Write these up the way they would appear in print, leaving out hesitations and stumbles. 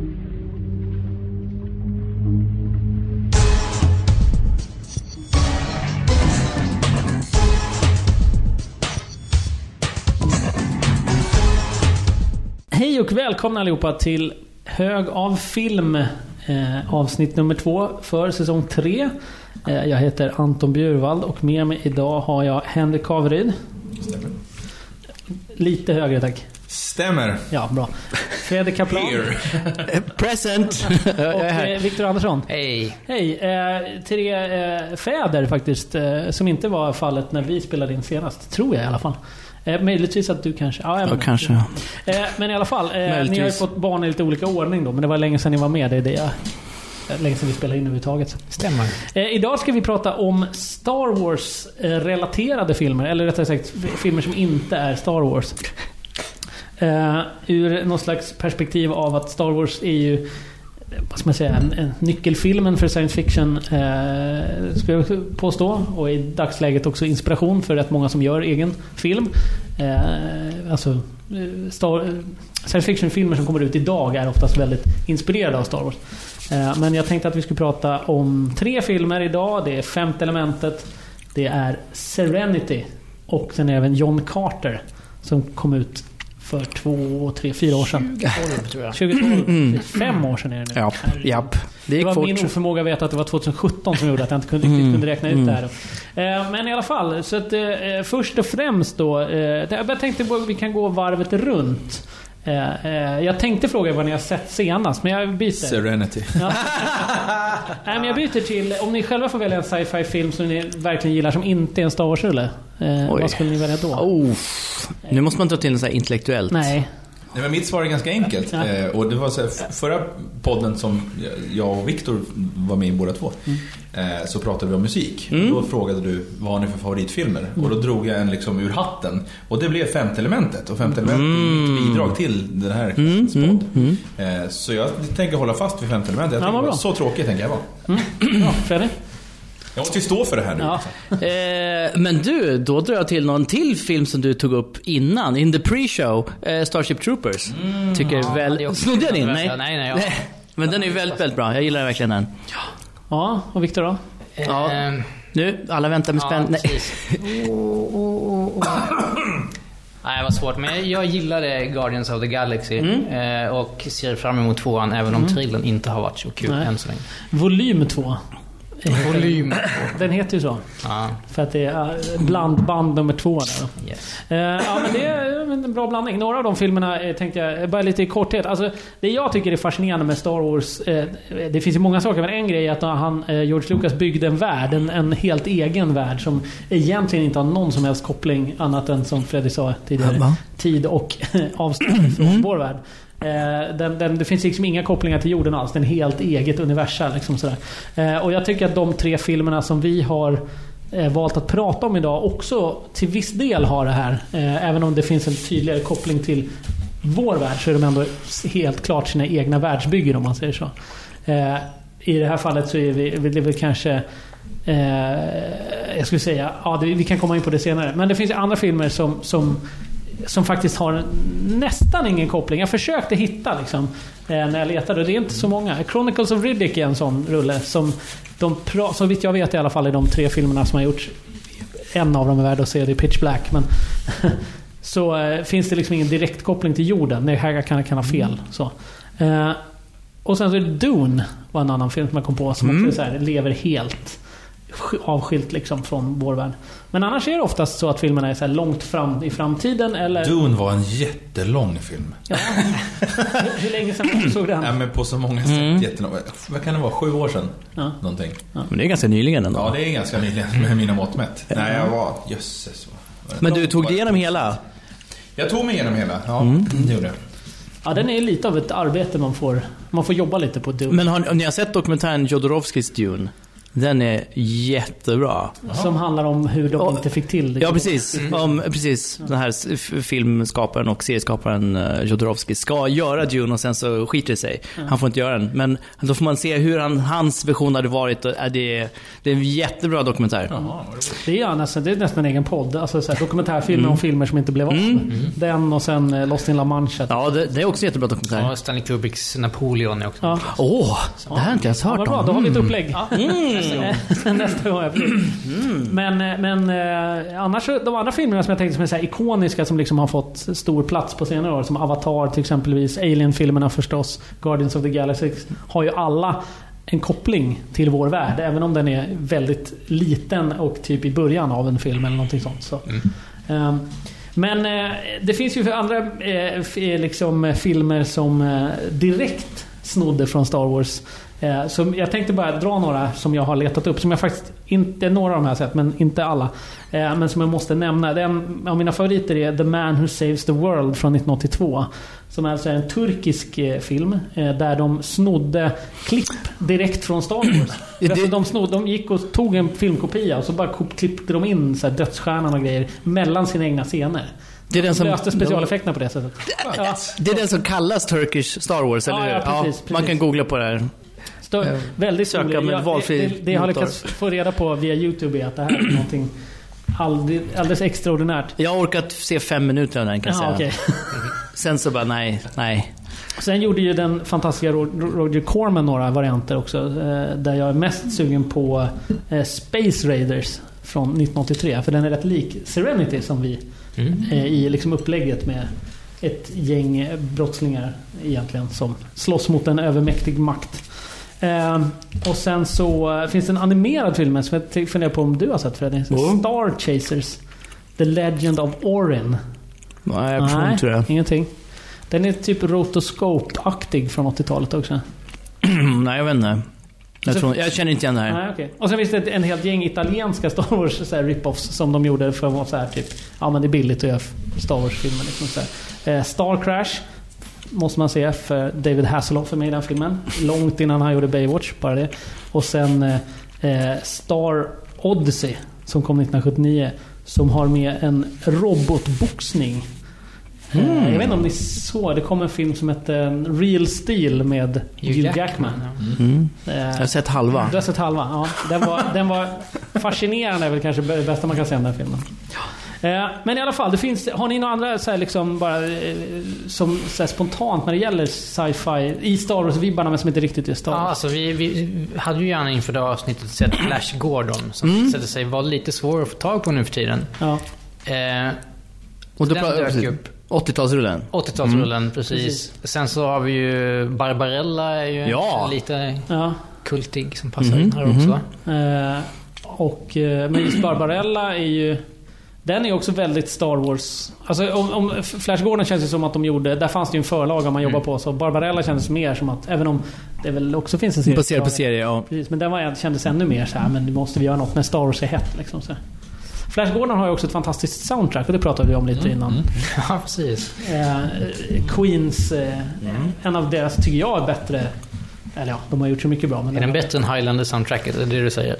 Hej och välkomna allihopa till Hög av film, avsnitt nummer 2 för säsong 3. Jag heter Anton Bjurvald och med mig idag har jag Henrik Kaveryd. Stämmer. Lite högre, tack. Stämmer. Ja, bra. Fredrik Kaplan. Present. Och Viktor Andersson. Hej. Hej. 3 fäder faktiskt, som inte var fallet när vi spelade in senast, tror jag i alla fall. Möjligtvis att du kanske... Ja, kanske. Men i alla fall, ni har ju fått barn i lite olika ordning då, men det var länge sedan ni var med. Det är länge sedan vi spelade in överhuvudtaget. Stämmer. Idag ska vi prata om Star Wars-relaterade filmer, eller rättare sagt filmer som inte är Star Wars. Ur någon slags perspektiv av att Star Wars är ju, vad ska man säga, en nyckelfilmen för science fiction, ska jag påstå, och i dagsläget också inspiration för rätt många som gör egen film. Alltså science fiction-filmer som kommer ut idag är oftast väldigt inspirerade av Star Wars. Men jag tänkte att vi skulle prata om 3 filmer idag. Det är Femte elementet, det är Serenity och sen även John Carter som kom ut för 2, 3, 4 år sedan. 2012, 5 år sedan är det nu. Japp. Det var fort. Min oförmåga att veta att det var 2017 som gjorde att jag inte kunde räkna ut det här. Men i alla fall, så att, först och främst då, jag tänkte att vi kan gå varvet runt. Jag tänkte fråga vad ni har sett senast, men jag byter. Serenity. Ja. Nej, men jag byter till, om ni själva får välja en sci-fi film som ni verkligen gillar som inte är en Star Wars-rulle, vad skulle ni välja då? Nu måste man ta till något så här intellektuellt. Nej, men mitt svar är ganska enkelt. Och det var så här, förra podden som jag och Viktor var med i båda två, så pratade vi om musik. Då frågade du, vad har ni för favoritfilmer? Och då drog jag en liksom ur hatten. Och det blev Femte elementet. Och Femte elementet är mitt bidrag till den här podd. Så jag tänker hålla fast vid Femte elementet. Jag tänker så tråkigt tänker jag vara. Ja, Fredrik. Jag måste ju stå för det här nu. Ja. Men du, då drar jag till någon till film som du tog upp innan, in the pre-show, Starship Troopers. Tycker väl... Snodde jag din? Nej. Men den är väldigt, väldigt bra. Jag gillar verkligen den. Ja, och Victor då? Ja. Nu, alla väntar med spänn. Nej, det var svårt, men jag gillade Guardians of the Galaxy och ser fram emot 2:an, även om trailern inte har varit så kul än så länge. Volym 2. Volym. Den heter ju så. För att det är bland nummer 2 där. Yes. Ja, men det är en bra blandning. Några av de filmerna tänkte jag bara lite i korthet. Alltså, det jag tycker är fascinerande med Star Wars, det finns ju många saker, men en grej är att George Lucas byggde en värld, en helt egen värld som egentligen inte har någon som helst koppling annat än, som Fredrik sa tidigare, tid och avstånd från vår värld. Det finns liksom inga kopplingar till jorden alls. Det är en helt eget universum liksom sådär. Och jag tycker att de 3 filmerna som vi har valt att prata om idag också till viss del har det här. Även om det finns en tydligare koppling till vår värld, så är de ändå helt klart sina egna världsbyggen, om man säger så. I det här fallet så är det väl kanske, jag skulle säga, vi kan komma in på det senare. Men det finns andra filmer som faktiskt har nästan ingen koppling. Jag försökte hitta liksom, när jag letade, och det är inte så många. Chronicles of Riddick är en sån rulle som så vitt jag vet i alla fall är de 3 filmerna som har gjorts. En av dem är värd att se, det är Pitch Black, men så finns det liksom ingen direkt koppling till jorden. Det här kan ha fel. Så. Och sen så är Dune var en annan film som jag kom på, som också så här, lever helt avskilt liksom från vår värld. Men annars är det oftast så att filmerna är så här långt fram i framtiden, eller... Dune var en jättelång film. Ja. Hur länge sedan du såg den? Ja, men på så många sätt jättelång. Vad kan det vara? 7 år sedan? Ja. Någonting. Ja. Men det är ganska nyligen ändå. Ja, det är ganska nyligen med mina mått mätt. Nej, jag var... Jösses. Men du tog dig igenom hela? Jag tog mig igenom hela. Ja, det gjorde jag. Ja, den är lite av ett arbete man får jobba lite på Dune. Men har ni sett dokumentären Jodorowskis Dune? Den är jättebra. Som handlar om hur de inte fick till det. Ja, precis. Precis. Den här filmskaparen och serieskaparen Jodorowsky ska göra Dune och sen så skiter det sig. Han får inte göra den. Men då får man se hur hans version hade varit. Det är en jättebra dokumentär. Det är nästan en egen podd. Alltså så här, dokumentärfilmer om filmer som inte blev av. Den och sen Lost in La Mancha. Ja, det är också jättebra dokumentär. Ja, Stanley Kubricks Napoleon är också. Ja. Det här har inte ens hört om. Bra, då har vi ett upplägg. Nästa gång. Men annars de andra filmerna som jag tänkte som är så här ikoniska, som liksom har fått stor plats på senare år, som Avatar till exempelvis, Alien-filmerna förstås, Guardians of the Galaxy, har ju alla en koppling till vår värld, även om den är väldigt liten och typ i början av en film eller någonting sånt. Så. Men det finns ju för andra liksom filmer som direkt snodde från Star Wars. Så jag tänkte bara dra några som jag har letat upp, som jag faktiskt inte, några av de här sett, men inte alla, men som jag måste nämna. En av mina favoriter är The Man Who Saves the World från 1982, som alltså är en turkisk film där de snodde klipp direkt från Star Wars. De gick och tog en filmkopia och så bara klippte de in så här dödsstjärnan och grejer mellan sina egna scener. Det är den som löste specialeffekterna på det sättet. Det är den som kallas Turkish Star Wars, eller hur? Ja, precis. Man kan googla på det här. Väldigt söka med valfri det jag har lyckats få reda på via YouTube är att det här är någonting alldeles extraordinärt. Jag har orkat se 5 minuter av den, kan jag säga. Okay. Sen så bara nej. Sen gjorde ju den fantastiska Roger Corman några varianter också, där jag är mest sugen på Space Raiders från 1983, för den är rätt lik Serenity som vi i liksom upplägget med ett gäng brottslingar egentligen som slåss mot en övermäktig makt. Och sen så finns det en animerad film som jag funderar på om du har sett, Fredrik. Star Chasers, The Legend of Orin. Nej, jag tror inte det. Ingenting. Den är typ rotoscope-aktig från 80-talet också. Nej, jag vet inte. Jag känner inte igen det här. Nej, okay. Och sen finns det en helt gäng italienska Star Wars så här, rip-offs som de gjorde för att vara så här typ, ja men det är billigt att göra Star Wars-filmer liksom så här. Star Crash måste man se, för David Hasselhoff är med i den filmen. Långt innan han gjorde Baywatch, bara det. Och sen Star Odyssey som kom 1979, som har med en robotboxning. Jag vet inte om ni såg, det kom en film som heter Real Steel med Hugh Jackman. Jag har sett halva. Du har sett halva, ja. Den var fascinerande, är väl kanske det bästa man kan säga om den filmen. Men i alla fall, har ni några andra så här, liksom, bara, som så här, spontant när det gäller sci-fi i Star Wars-vibbarna, men som inte riktigt är Star Wars? Ja, alltså vi hade ju gärna inför det avsnittet sett Flash Gordon, som sätter sig var lite svår att få tag på nu för tiden. Ja. Och då dök upp 80-talsrullen. 80-talsrullen, precis. Sen så har vi ju Barbarella, är ju lite kultig som passar in här också. Men just Barbarella är ju, den är också väldigt Star Wars. Alltså om Flash Gordon känns det som att de gjorde, där fanns det ju en förlaga man jobbar på, så Barbarella kändes mer som att, även om det väl också finns en serie baserad på serie, ja. Precis, men den kändes ännu mer så här, men nu måste vi göra något när Star Wars är hett liksom så. Flash Gordon har ju också ett fantastiskt soundtrack, och det pratade vi om lite innan. Ja, precis. Queens, en av deras, tycker jag, är bättre. Eller ja, de har gjort så mycket bra. Men är den bättre än Highlander-soundtracket? Är det du säger?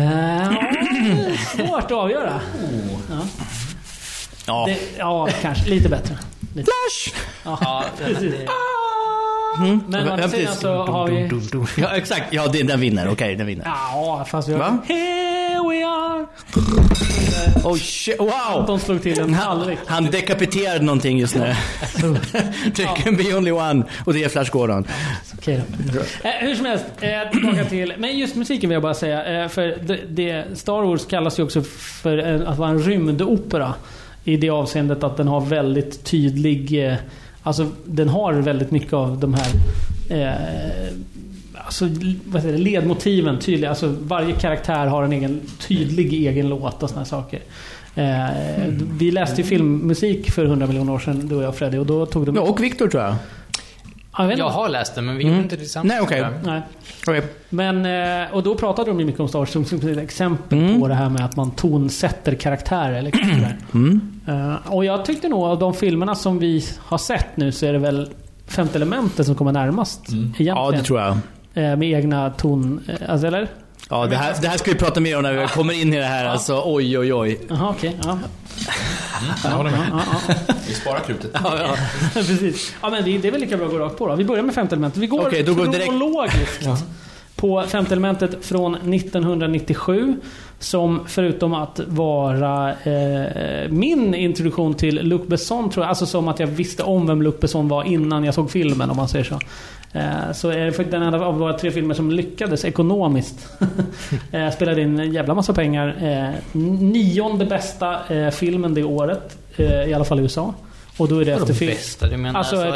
Svårt att avgöra. Ja, kanske lite bättre. Lite. Flash! Ja, precis. Men å andra sidan så har vi... Ja, exakt. Ja, den vinner. Okej, den vinner. Ja, fast vi har... Here we are! Oh shit, wow! Anton slog till en halvlek. Han dekapiterade någonting just nu. There can be only one. Och det är Flash Gordon. Okej då. Hur som helst, tillbaka till... Men just musiken vill jag bara säga. För Star Wars kallas ju också för att vara en rymdopera. I det avseendet att den har väldigt tydlig... Alltså den har väldigt mycket av de här ledmotiven tydliga. Alltså varje karaktär har en tydlig egen låt och såna saker. Vi läste ju filmmusik för 100 miljoner år sedan, du och jag, Freddy, och då tog de... Ja, och Victor, tror jag. Jag har läst det, men vi gjorde inte det tillsammans. Nej, okej. Men, och då pratade de ju mycket om Star Wars som ett exempel på det här med att man tonsätter karaktärer liksom och jag tyckte nog av de filmerna som vi har sett nu, så är det väl Femte elementet som kommer närmast egentligen. Ja, det tror jag. Med egna ton, alltså, eller? Ja, det här ska vi prata mer om när vi kommer in i det här. Alltså, oj. Jaha, okej. Ja. Jag håller med. Vi sparar krutet. Ja, precis. Ja, men det är väl lika bra att gå rakt på då. Vi börjar med Femte elementet. Vi går då går direkt kronologiskt på Femte elementet från 1997, som förutom att vara min introduktion till Luc Besson, tror jag, alltså som att jag visste om vem Luc Besson var innan jag såg filmen, om man säger så. Så är det för den enda av våra 3 filmer som lyckades ekonomiskt. Spelade in en jävla massa pengar. 9:e bästa filmen det året, i alla fall i USA. Och då är det efter film. Alltså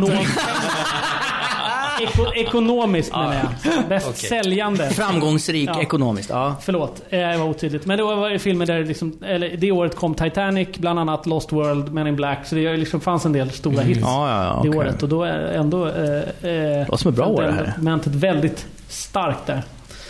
ekonomiskt menar jag. Bäst säljande. Framgångsrik ekonomiskt. Ja. Förlåt, jag var otydligt. Men det var filmer där liksom, eller det året kom Titanic, bland annat Lost World, Men in Black. Så det liksom fanns en del stora hits det året. Och då är ändå vad som är bra år det här. Mentet väldigt starkt där.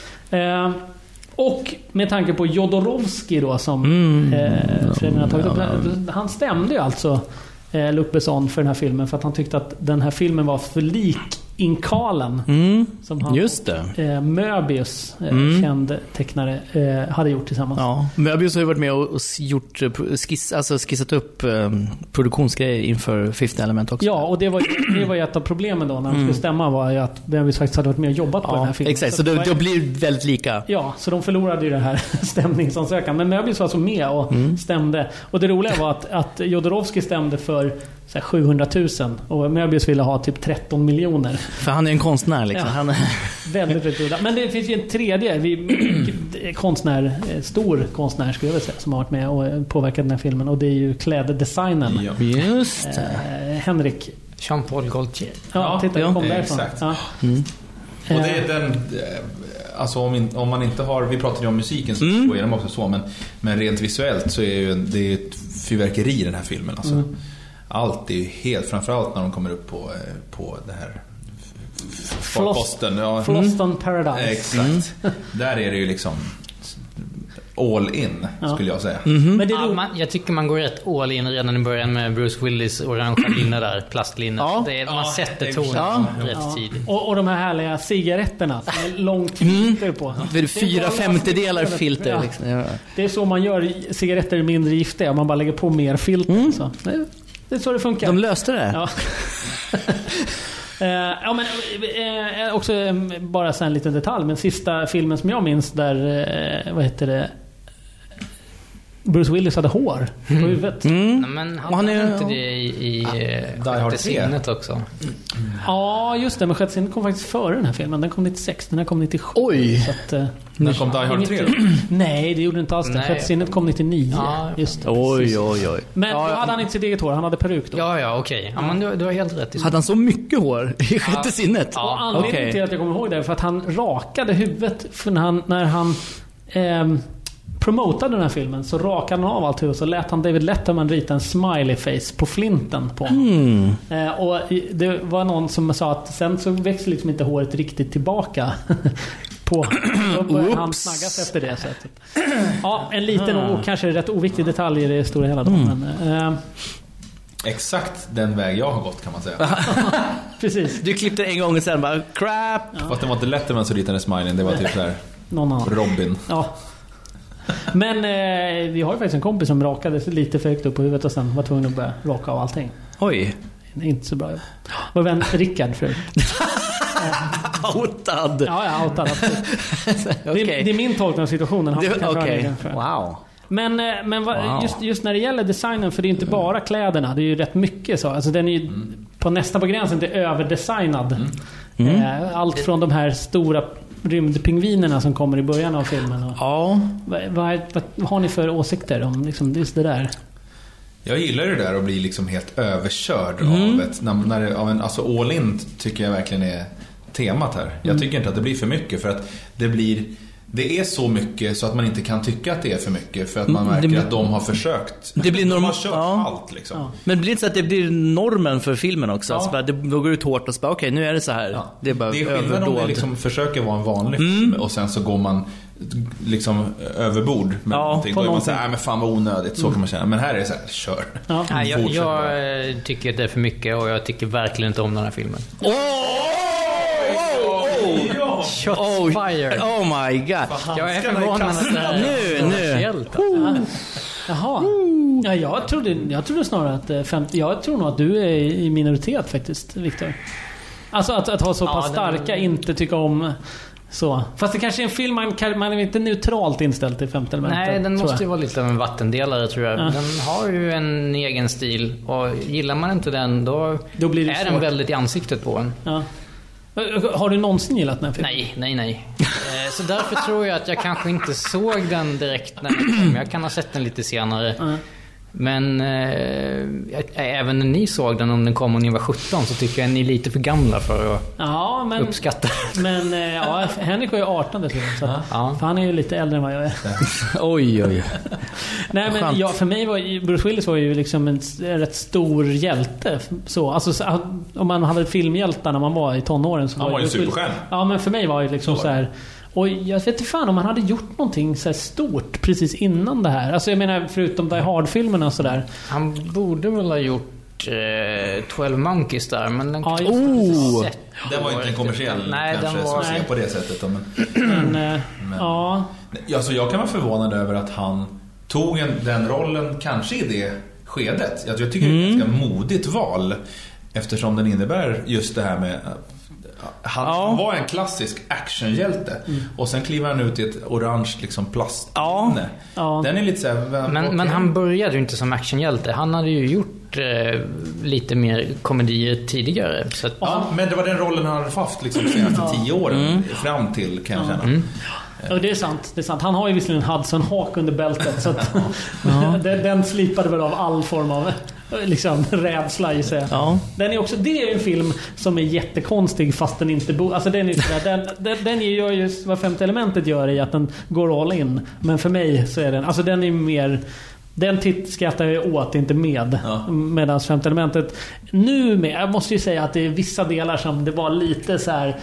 Och med tanke på Jodorowsky då, som Fredrik har tagit upp. Han stämde ju alltså Luc Besson för den här filmen, för att han tyckte att den här filmen var för lik Inkalen, som han, just det. Möbius, känd tecknare, hade gjort tillsammans. Ja, Möbius har ju varit med och gjort skissat upp produktionsgrejer inför Fifth Element också. Ja, och det var ju ett av problemen då när de skulle stämma, var ju att Möbius faktiskt hade varit med och jobbat på den här filmen. Exakt, så det blir väldigt lika. Ja, så de förlorade ju det här stämningsansökan. Men Möbius var alltså med och stämde. Och det roliga var att Jodorowsky stämde för 700 000 och Möbius ville ha typ 13 miljoner. För han är en konstnär liksom. Ja. Han är väldigt. Men det finns ju en tredje stor konstnär skulle jag vilja säga, som har varit med och påverkat den här filmen, och det är ju kläddesignen. Ja. Just Henrik Jean-Paul Gaultier. Ja, titta, kom därifrån. Exakt. Ja. Och det är den, alltså om man inte har, vi pratade ju om musiken så är de också så, men rent visuellt så är ju det är ett fyrverkeri i den här filmen alltså. Allt är ju helt, framförallt när de kommer upp på det här farkosten. Floston Paradise. Exakt. Där är det ju liksom all in, skulle jag säga. Men jag tycker man går rätt all in redan i början med Bruce Willis orangea linne där, plastlinne. Man sätter tonen rätt tidigt. Och de här härliga cigaretterna som är långt filter på. Det är 4/5 filter liksom. Ja. Det är så man gör cigaretter mindre giftiga, man bara lägger på mer filter så. Det är så det funkar. De löste det. Ja. Men också bara så en liten detalj, men sista filmen som jag minns där, vad heter det, Bruce Willis hade hår på huvudet. Men han är inte det i Die Hard 3 också. Ja, just det, men Sjätte sinnet kom faktiskt före den här filmen. Den kom 96, den här kom 97. Oj! Så att, när kom Die Hard 3 då? Nej, det gjorde inte alls det. Sjätte sinnet kom 99. Ja, just det. Oj. Men då hade han inte sitt eget hår, han hade peruk då. Ja, okej. Ja, men du har helt rätt. Hade han så mycket hår i Sjätte sinnet? Ja, anledningen till att jag kommer ihåg det är för att han rakade huvudet för när han promotade den här filmen, så rakade han av allt huvud, så lät han David Letterman rita en smiley face på flinten på honom. Och det var någon som sa att sen så växer liksom inte håret riktigt tillbaka på. Då började han snaggas efter det sättet. Ja, en liten och kanske rätt oviktig detalj i det stora hela då. Men, exakt den väg jag har gått, kan man säga. Precis. Du klippte en gång och sen bara crap. Fast det var inte lätt, men så ritade smilen. Det var typ där någon annan. Robin. Ja. Men vi har ju faktiskt en kompis som rakade sig lite för högt upp på huvudet och sen var tvungen att börja raka av allting. Oj. Inte så bra. Vår vän Rickard för outad. Ja, outad. Okay. Det är min tolkning av situationen. Wow. Men just när det gäller designen, för det är inte bara kläderna, det är ju rätt mycket så. Alltså den är ju nästan på gränsen till överdesignad. Allt från de här stora rymdpingvinerna som kommer i början av filmen. Och vad har ni för åsikter om liksom just det där? Jag gillar det där att bli liksom helt överkörd av ett, alltså all in tycker jag verkligen är temat här. Jag tycker inte att det blir för mycket, för att det är så mycket så att man inte kan tycka att det är för mycket, för att man märker att de har försökt. Det blir de har kört allt liksom. Ja. Men det blir inte så att det blir normen för filmen också. Ja. Alltså, då går ut hårt och så bara, okej, nu är det så här. Ja. Det är bara skillnad om det liksom försöker vara en vanlig film och sen så går man liksom överbord med någonting. Då är man såhär, men fan vad onödigt. Så kan man känna. Men här är det så här, kör. Ja. Jag tycker att det är för mycket, och jag tycker verkligen inte om den här filmen. Shots fired. Oh my god. Jag är förvånad att det här Nu. Jaha. Ja, jag trodde snarare att jag tror nog att du är i minoritet faktiskt, Victor. Alltså att ha så pass starka, inte tycka om så. Fast det kanske är en film man är inte neutralt inställd till Femte elementet. Nej, den måste ju vara lite av en vattendelare, tror jag. Ja. Den har ju en egen stil, och gillar man inte den, då blir det är svårt. Den väldigt i ansiktet på en. Ja. Har du någonsin gillat den här filmen? Nej. Så därför tror jag att jag kanske inte såg den direkt när den kom. Jag kan ha sett den lite senare. Men även när ni såg den, om den kom och ni var 17, så tycker jag att ni är lite för gamla för att uppskatta. Men Henrik är ju 18 dessutom, så för han är ju lite äldre än vad jag är. Oj. Nej, men för mig var Bruce Willis var ju liksom en rätt stor hjälte. Så, alltså, om man hade filmhjältar när man var i tonåren, så han var ju superstjärna. Ja, men för mig var det liksom så här. Och jag vet inte fan om han hade gjort någonting så här stort precis innan det här. Alltså jag menar, förutom Die Hard-filmerna och sådär. Han borde väl ha gjort 12 Monkeys där, men den den var inte en kommersiell. Nej, kanske, den var som ser på det sättet. Men alltså, jag kan vara förvånad över att han tog den rollen kanske i det skedet. Jag tycker det är ett ganska modigt val, eftersom den innebär just det här med... Han var en klassisk actionhjälte, och sen kliver han ut i ett orange liksom plast. Den är lite så här, men han började ju inte som actionhjälte. Han hade ju gjort lite mer komedier tidigare, så att... men det var den rollen han hade haft liksom de senaste 10 åren fram till, kan jag känna. Ja, det är sant. Han har ju visserligen en Hudson-hak under bältet, så att den slipade väl av all form av liksom rädsla i sig. Den är också, det är en film som är jättekonstig, fast den inte alltså den är den gör ju vad Femte elementet gör, i att den går all in. Men för mig så är den, alltså den är mer, den skrattar jag åt, inte med. Medan Femte elementet jag måste ju säga att det är vissa delar som det var lite så här,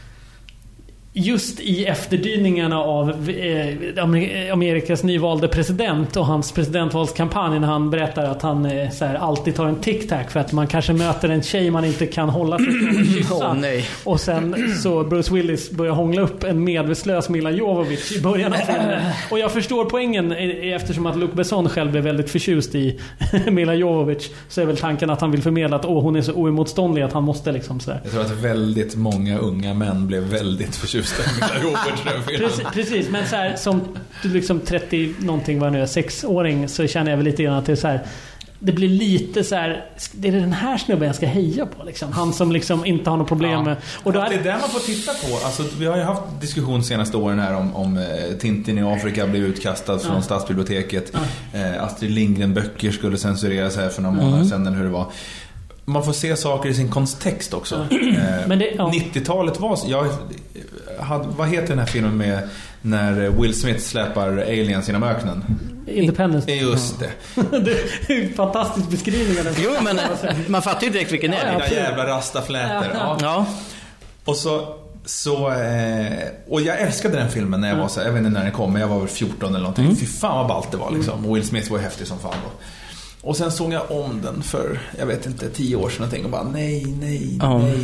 just i efterdyningarna av Amerikas nyvalde president och hans presidentvalskampanj, när han berättar att han så här, alltid tar en tic-tac för att man kanske möter en tjej man inte kan hålla sig från att kyssa. Och sen så Bruce Willis börjar hångla upp en medvetslös Mila Jovovich i början av filmen. Och jag förstår poängen, eftersom att Luc Besson själv är väldigt förtjust i Mila Jovovich, så är väl tanken att han vill förmedla att hon är så oemotståndlig att han måste liksom så här. Jag tror att väldigt många unga män blev väldigt förtjusta. Precis, men så här, som liksom 30 någonting var nu, 6-åring, så känner jag väl lite grann att det är så här, det blir lite så här, det är den här snubben jag ska heja på liksom. Han som liksom inte har något problem med, och då det är där man får titta på. Alltså, vi har ju haft diskussion senaste åren här om Tintin i Afrika blev utkastad från stadsbiblioteket. Astrid Lindgren böcker skulle censureras här för några månader sedan, eller hur det var. Man får se saker i sin kontext också. Men 90-talet var... vad heter den här filmen med när Will Smith släpar aliens genom öknen? Independence. Just det. Det är en fantastisk beskrivning. Jo, men man fattar ju direkt vilken det är. Dina jävla rastafläter. Och jag älskade den filmen när jag var så, jag vet inte när den kom, men jag var väl 14 eller någonting. Fy fan vad ballt det var liksom. Och Will Smith var ju häftig som fan då. Och sen såg jag om den för, jag vet inte, 10 år sedan och tänkte bara nej,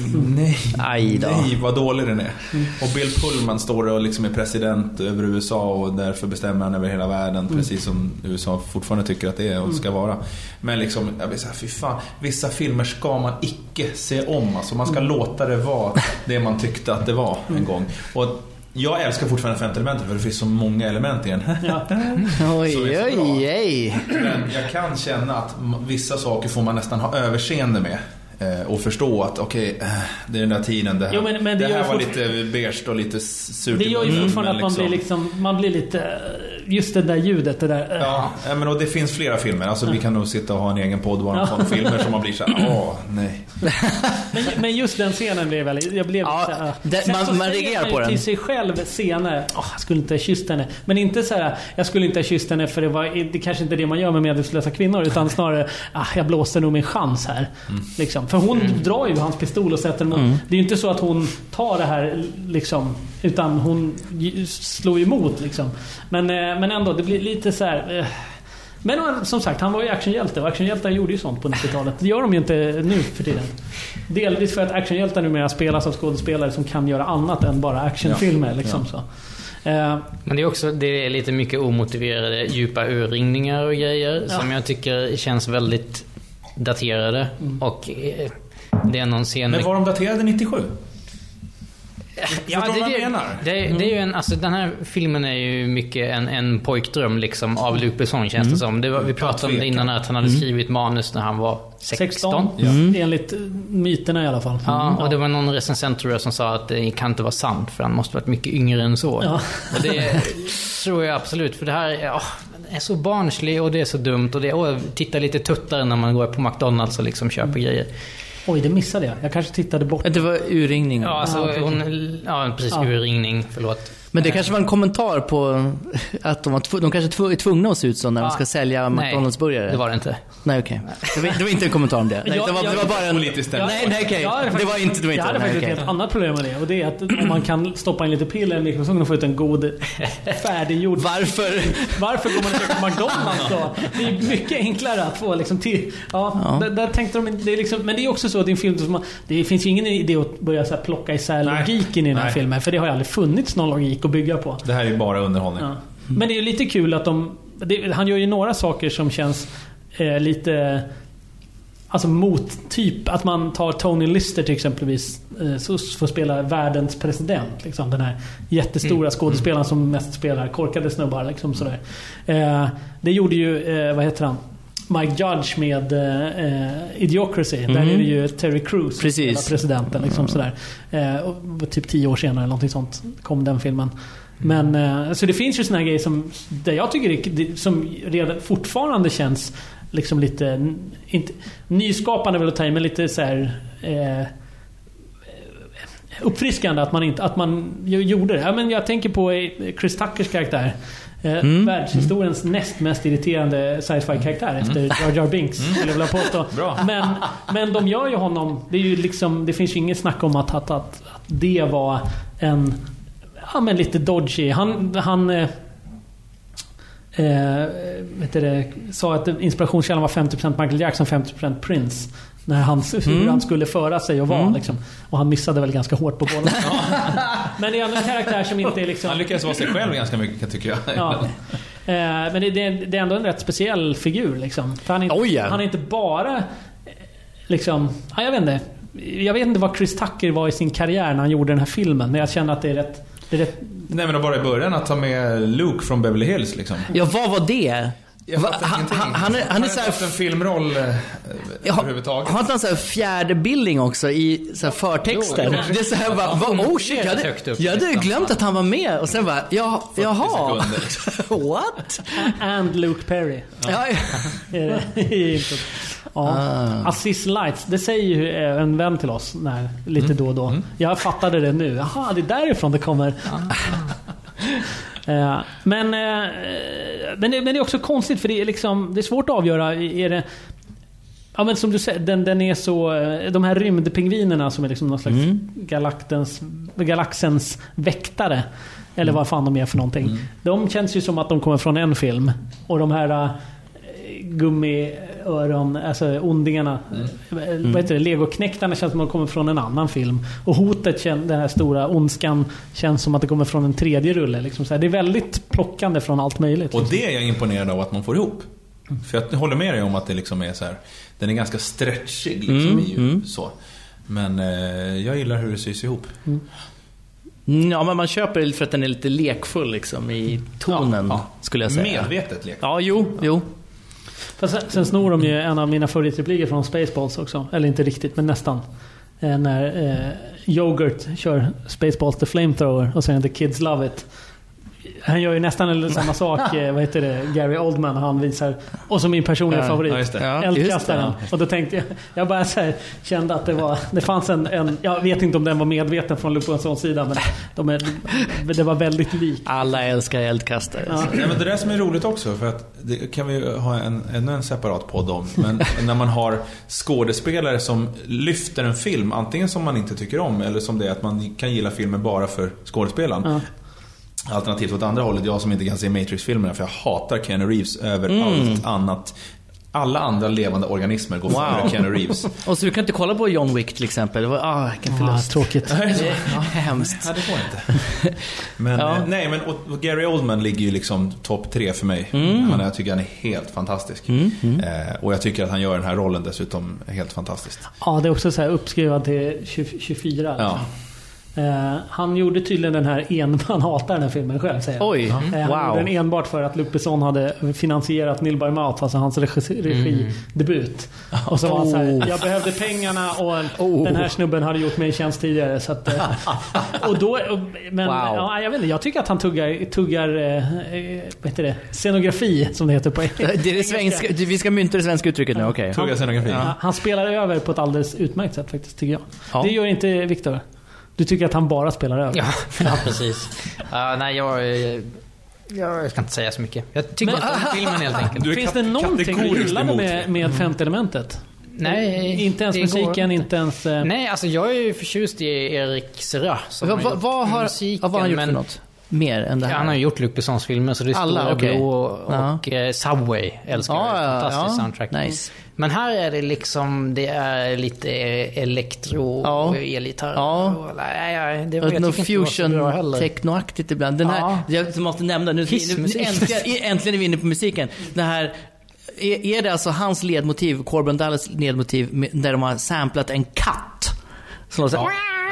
vad dålig den är. Och Bill Pullman står och liksom är president över USA, och därför bestämmer han över hela världen, precis som USA fortfarande tycker att det är och ska vara. Men liksom, jag vill säga, fy fan, vissa filmer ska man icke se om. Alltså man ska låta det vara det man tyckte att det var en gång. Och jag älskar fortfarande Femte elementet, för det finns så många element i den. Oj. Men jag kan känna att vissa saker får man nästan ha överseende med. Och förstå att det är den där tiden det här, men det här var lite beige och lite surt. Det gör ju fortfarande att man blir liksom, man blir lite, just det där ljudet det där. Ja, men och det finns flera filmer. Alltså vi kan nog sitta och ha en egen podd och en sån filmer som man blir så här, nej. men just den scenen blev väldigt, jag blev man reagerar på den till sig själv senare. Jag skulle inte ha kysst henne, men inte så här, jag skulle inte ha kysst henne för det kanske inte det man gör med medvetslösa kvinnor, utan snarare jag blåste nog min chans här liksom. För hon drar ju hans pistol och sätter den. Det är ju inte så att hon tar det här liksom, utan hon slår emot liksom. Men ändå, det blir lite så här Men som sagt, han var ju actionhjälte. Och actionhjältar gjorde ju sånt på 90-talet. Det gör de ju inte nu för tiden. Delvis för att actionhjältar numera spelas av skådespelare som kan göra annat än bara actionfilmer. Liksom så. Men det är lite mycket omotiverade djupa urringningar och grejer som jag tycker känns väldigt daterade. Och det är någon scen. Men var de daterade 97? Ja, det är ju en, alltså den här filmen är ju mycket en pojkdröm liksom av Luc Besson, känns det som. Vi pratade om det innan, att han hade skrivit manus när han var 16. Enligt myterna i alla fall. Ja, och det var någon recensent tror jag som sa att det kan inte vara sant, för han måste varit mycket yngre än så. Och det tror jag absolut, för det här är så barnslig och det är så dumt, och titta lite tuttare när man går på McDonald's och liksom köper grejer. Oj, det missade jag. Jag kanske tittade bort. Det var urringning. Ja, alltså precis, urringning, förlåt. Men det kanske var en kommentar på att de kanske är tvungna att se ut så när de ska sälja McDonald's-burgare. Det var det inte. Nej, okej. Det var inte en kommentar om det. Nej, det var bara en politisk stämning. Nej, okej. Det var inte. Jag hade faktiskt ett helt annat problem med det. Och det är att om man kan stoppa in lite piller i mikrofonen och få ut en god färdiggjord. Varför går man och köper McDonald's då? Det är mycket enklare att få liksom till. Där tänkte de, det är liksom, men det är också så att i en film som det finns ju ingen idé att börja så här plocka isär logiken i den här filmen, för det har ju aldrig funnits någon logik att bygga på. Det här är ju bara underhållning. Men det är ju lite kul att han gör ju några saker som känns lite alltså mot typ att man tar Tony Lister till exempelvis, så får spela världens president liksom, den här jättestora skådespelaren som mest spelar korkade snubbar liksom sådär. Det gjorde ju vad heter han? Mike Judge med Idiocracy. Där är det ju Terry Crews som spelar presidenten liksom sådär. Typ 10 år senare eller någonting sånt kom den filmen. Men så det finns ju såna här grejer som där jag tycker som redan fortfarande känns liksom lite inte nyskapande väl att ta i, men lite så här uppfriskande att man gjorde det. Ja, men jag tänker på Chris Tuckers karaktär. Världshistoriens näst mest irriterande sci-fi-karaktär efter Jar Jar Binks, skulle jag vilja påstå. Men de gör ju honom, det är ju liksom, det finns ju inget snack om att det var en men lite dodgy. Han sa att inspirationskällan var 50% Michael Jackson, 50% Prince. När hur han skulle föra sig och vara liksom. Och han missade väl ganska hårt på bollen. Men det är ändå en karaktär som inte är liksom... Han lyckas vara sig själv ganska mycket, tycker jag. Men det är ändå en rätt speciell figur liksom. För han är inte bara liksom... Jag vet inte vad Chris Tucker var i sin karriär när han gjorde den här filmen. Men jag känner att det är rätt... Nej, men bara i början att ta med Luke från Beverly Hills liksom. Ja, vad var det? Han är så här haft en filmroll överhuvudtaget. Har inte han så här fjärde bildning också i så här förtexter? Det är så här bara shit, jag hade glömt att han var med och sen bara jaha. What? And Luke Perry. Assist Lights, det säger ju en vän till oss lite då och då. Jag fattade det nu. Jaha, det är därifrån det kommer. Men det är också konstigt, för det är liksom, det är svårt att avgöra. Är det, men som du säger, den är så, de här rymdpingvinerna som är liksom någon slags galaxens väktare, eller vad fan de är för någonting. De känns ju som att de kommer från en film, och de här gummiöron, alltså ondingarna, vad heter det, legoknäktarna, känns som att de kommer från en annan film, och hotet, den här stora ondskan, känns som att det kommer från en tredje rulle liksom. Så här, det är väldigt plockande från allt möjligt och liksom. det är jag imponerad av att man får ihop, för jag håller med dig om att det liksom är så här, den är ganska stretchig liksom, så. Men jag gillar hur det sys ihop. Ja, men man köper det för att den är lite lekfull liksom i tonen, skulle jag säga. Medvetet lekfull. Ja, jo. Fast sen snor de ju en av mina favoritrepliker från Spaceballs också. Eller inte riktigt, men nästan. När Yogurt kör Spaceballs the Flamethrower och säger The Kids Love It. Han gör ju nästan samma sak. Vad heter det? Gary Oldman, han visar. Och som min personliga favorit, eldkastaren. Och då tänkte jag bara så här, kände att det fanns en jag vet inte om den var medveten från Lupossons sida, men det var väldigt lik. Alla älskar eldkastare. Ja, men det där som är roligt också, för att det kan vi ha ännu en separat podd om. Men när man har skådespelare som lyfter en film, antingen som man inte tycker om, eller som det är att man kan gilla filmen bara för skådespelaren. Alternativt åt andra hållet, jag som inte kan se Matrix-filmerna, för jag hatar Keanu Reeves över allt annat. Alla andra levande organismer går före Keanu Reeves. Och så du kan inte kolla på John Wick till exempel. Det var vilken förlust. Tråkigt. Det är hemskt. Ja, det får inte. Men nej, men och Gary Oldman ligger ju liksom topp 3 för mig. Jag tycker han är helt fantastisk. Och jag tycker att han gör den här rollen dessutom helt fantastiskt. Ja, det är också så här uppskrivet till 24. Ja. Han gjorde tydligen den här han hatar den här filmen själv, säger han. Oj, Han gjorde den enbart för att Luc Besson hade finansierat Nil by Mouth, alltså hans regidebut. Och så var han så här, jag behövde pengarna och den här snubben hade gjort mig en tjänst tidigare, så att, och då, men ja, jag vet inte, jag tycker att han tuggar vad heter det? Scenografi, som det heter på engelska. Det är det svenska, vi ska mynta det svenska uttrycket nu, okej. Tugga scenografi. Han spelar över på ett alldeles utmärkt sätt faktiskt, tycker jag. Ja. Det gör inte Victor. Du tycker att han bara spelar över? Ja, precis. Nej, jag ska inte säga så mycket. Jag tycker inte om filmen helt enkelt. Finns det någonting du gillade med femte elementet? Nej, inte ens musiken, inte ens... Nej, alltså jag är ju förtjust i Eric Serra. Vad har han gjort för något? Mer än det här? Han har gjort Luc Bessons filmer, så det är Stora Blå och Subway. Älskar fantastiskt soundtrack. Nice. Men här är det liksom, det är lite elektro och elgitarr. Det var något fusion technoaktigt ibland. Den här, jag måste nämna nu, äntligen är vi inne på musiken. Den här, är det alltså hans ledmotiv, Corbin Dallas ledmotiv, där de har samplat en katt som så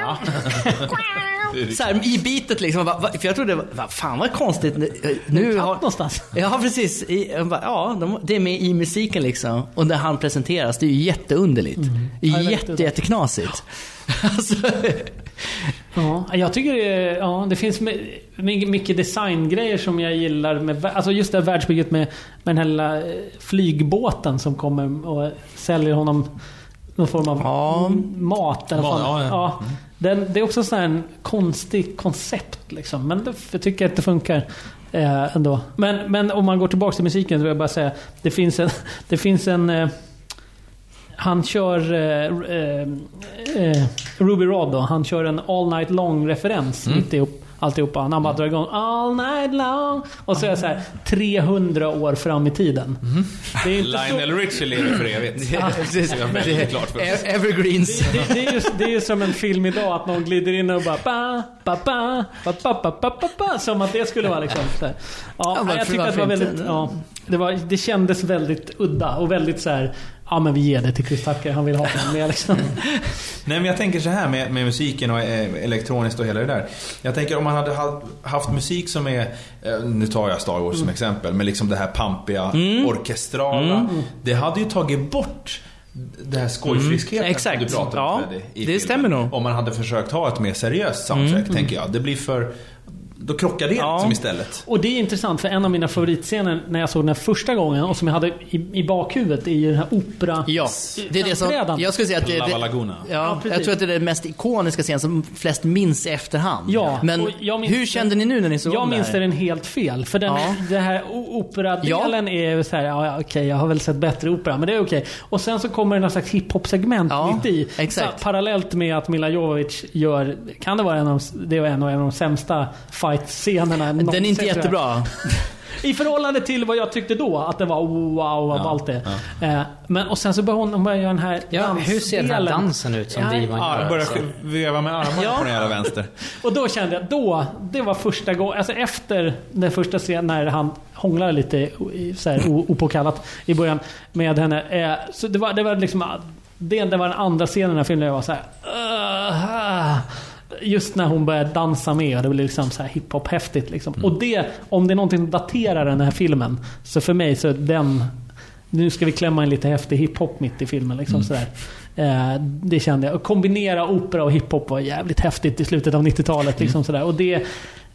så här, i bitet liksom, för jag trodde fan vad konstigt nu har någonstans. Ja, precis. Det är med i musiken liksom, och när han presenteras, det är ju jätteunderligt. Jätteknasigt. Alltså. Ja, jag tycker det finns mycket designgrejer som jag gillar med, alltså just det här världsbygget med den här lilla flygbåten som kommer och säljer honom någon form av mat eller det är också en konstig koncept liksom, men jag tycker att det funkar ändå. Men om man går tillbaka till musiken så vill jag bara säga, det finns en han kör Ruby Rod då, han kör en All Night Long referens mitt i alltihopa. Han bara drar igång All Night Long och så är jag så här 300 år fram i tiden. Det är inte Lionel Richie lever för evigt. Evergreens. Det är ju som en film idag, att någon glider in och bara som att det skulle vara liksom så här. Jag tycker att det var väldigt det kändes väldigt udda och väldigt så här, men vi ger det till Chris Tucker, han vill ha den med liksom. Nej, men jag tänker så här med musiken och elektroniskt och hela det där. Jag tänker om man hade haft musik som är, nu tar jag Star Wars som exempel, men liksom det här pampiga, orkestrala, det hade ju tagit bort det här skojfriskheten exakt. Du pratar om, Freddy, i det stämmer nog. Om man hade försökt ha ett mer seriöst soundtrack, tänker jag. Det blir för... Då krockar det som istället. Och det är intressant, för en av mina favoritscener när jag såg den här första gången och som jag hade i bakhuvudet är ju den här opera. Ja, det är det som jag skulle säga att Lava Laguna. Jag tror att det är den mest ikoniska scenen som flest minns i efterhand. Ja, men hur kände ni nu när ni såg den? Jag minns den helt fel, för det här operadelen är så här, okej, jag har väl sett bättre opera, men det är okej. Och sen så kommer det någon slags hiphop-segment mitt i. Exakt. Så, parallellt med att Mila Jovovich gör, kan det vara en av de sämsta fight-scenerna. Den är inte jättebra. I förhållande till vad jag tyckte då, att det var wow, vad allt det. Men och sen så börjar hon göra den här hur ser den här dansen ut som Divan gör? Börjar veva med armarna på den jävla vänster. Och då kände jag, det var första gången, alltså efter den första scenen när han hånglar lite så här opåkallat i början med henne. Så det var liksom, det var den andra scenen i den här filmen, jag var så här, just när hon började dansa med, det blev liksom så här hiphop häftigt liksom. Och det, om det är någonting som daterar den här filmen, så för mig så nu ska vi klämma en lite häftig hiphop mitt i filmen liksom sådär. Det kände jag. Och kombinera opera och hiphop var jävligt häftigt i slutet av 90-talet liksom sådär. Och det,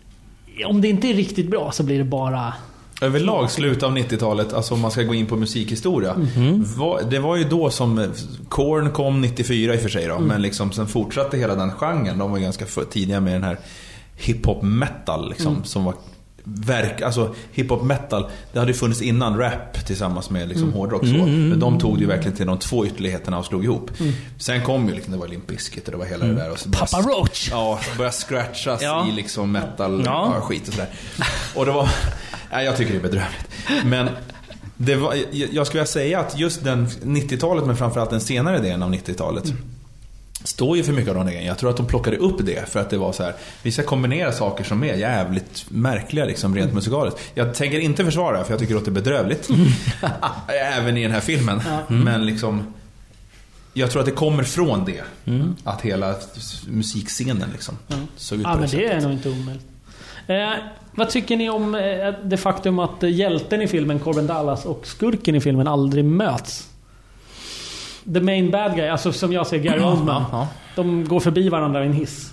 om det inte är riktigt bra så blir det bara överlag slut av 90-talet, alltså om man ska gå in på musikhistoria. Det var ju då som Korn kom 94 i och för sig då, men liksom sen fortsatte hela den genren. De var ganska tidiga med den här hiphop metal liksom, som var alltså hiphop metal, det hade ju funnits innan rap tillsammans med liksom hårdrock så. Men de tog ju verkligen till de två ytterligheterna och slog ihop. Sen kom ju liksom, det var Limp Bizkit och det var hela det där och så Papa Roach. Ja, började scratchas i liksom metal skit och sådär. Och det var jag tycker det är bedrövligt. Men det var, jag skulle säga att just den 90-talet, men framförallt den senare delen av 90-talet står ju för mycket av de grejerna. Jag tror att de plockade upp det för att det var så här, vi ska kombinera saker som är jävligt märkliga liksom, rent musikaliskt. Jag tänker inte försvara för jag tycker att det är bedrövligt. Även i den här filmen. Men liksom, jag tror att det kommer från det. Att hela musikscenen liksom såg ut på men det är nog inte omöjligt. Vad tycker ni om det faktum att hjälten i filmen, Corbin Dallas, och skurken i filmen aldrig möts? The main bad guy, alltså som jag ser Gary Oldman. De går förbi varandra i en hiss.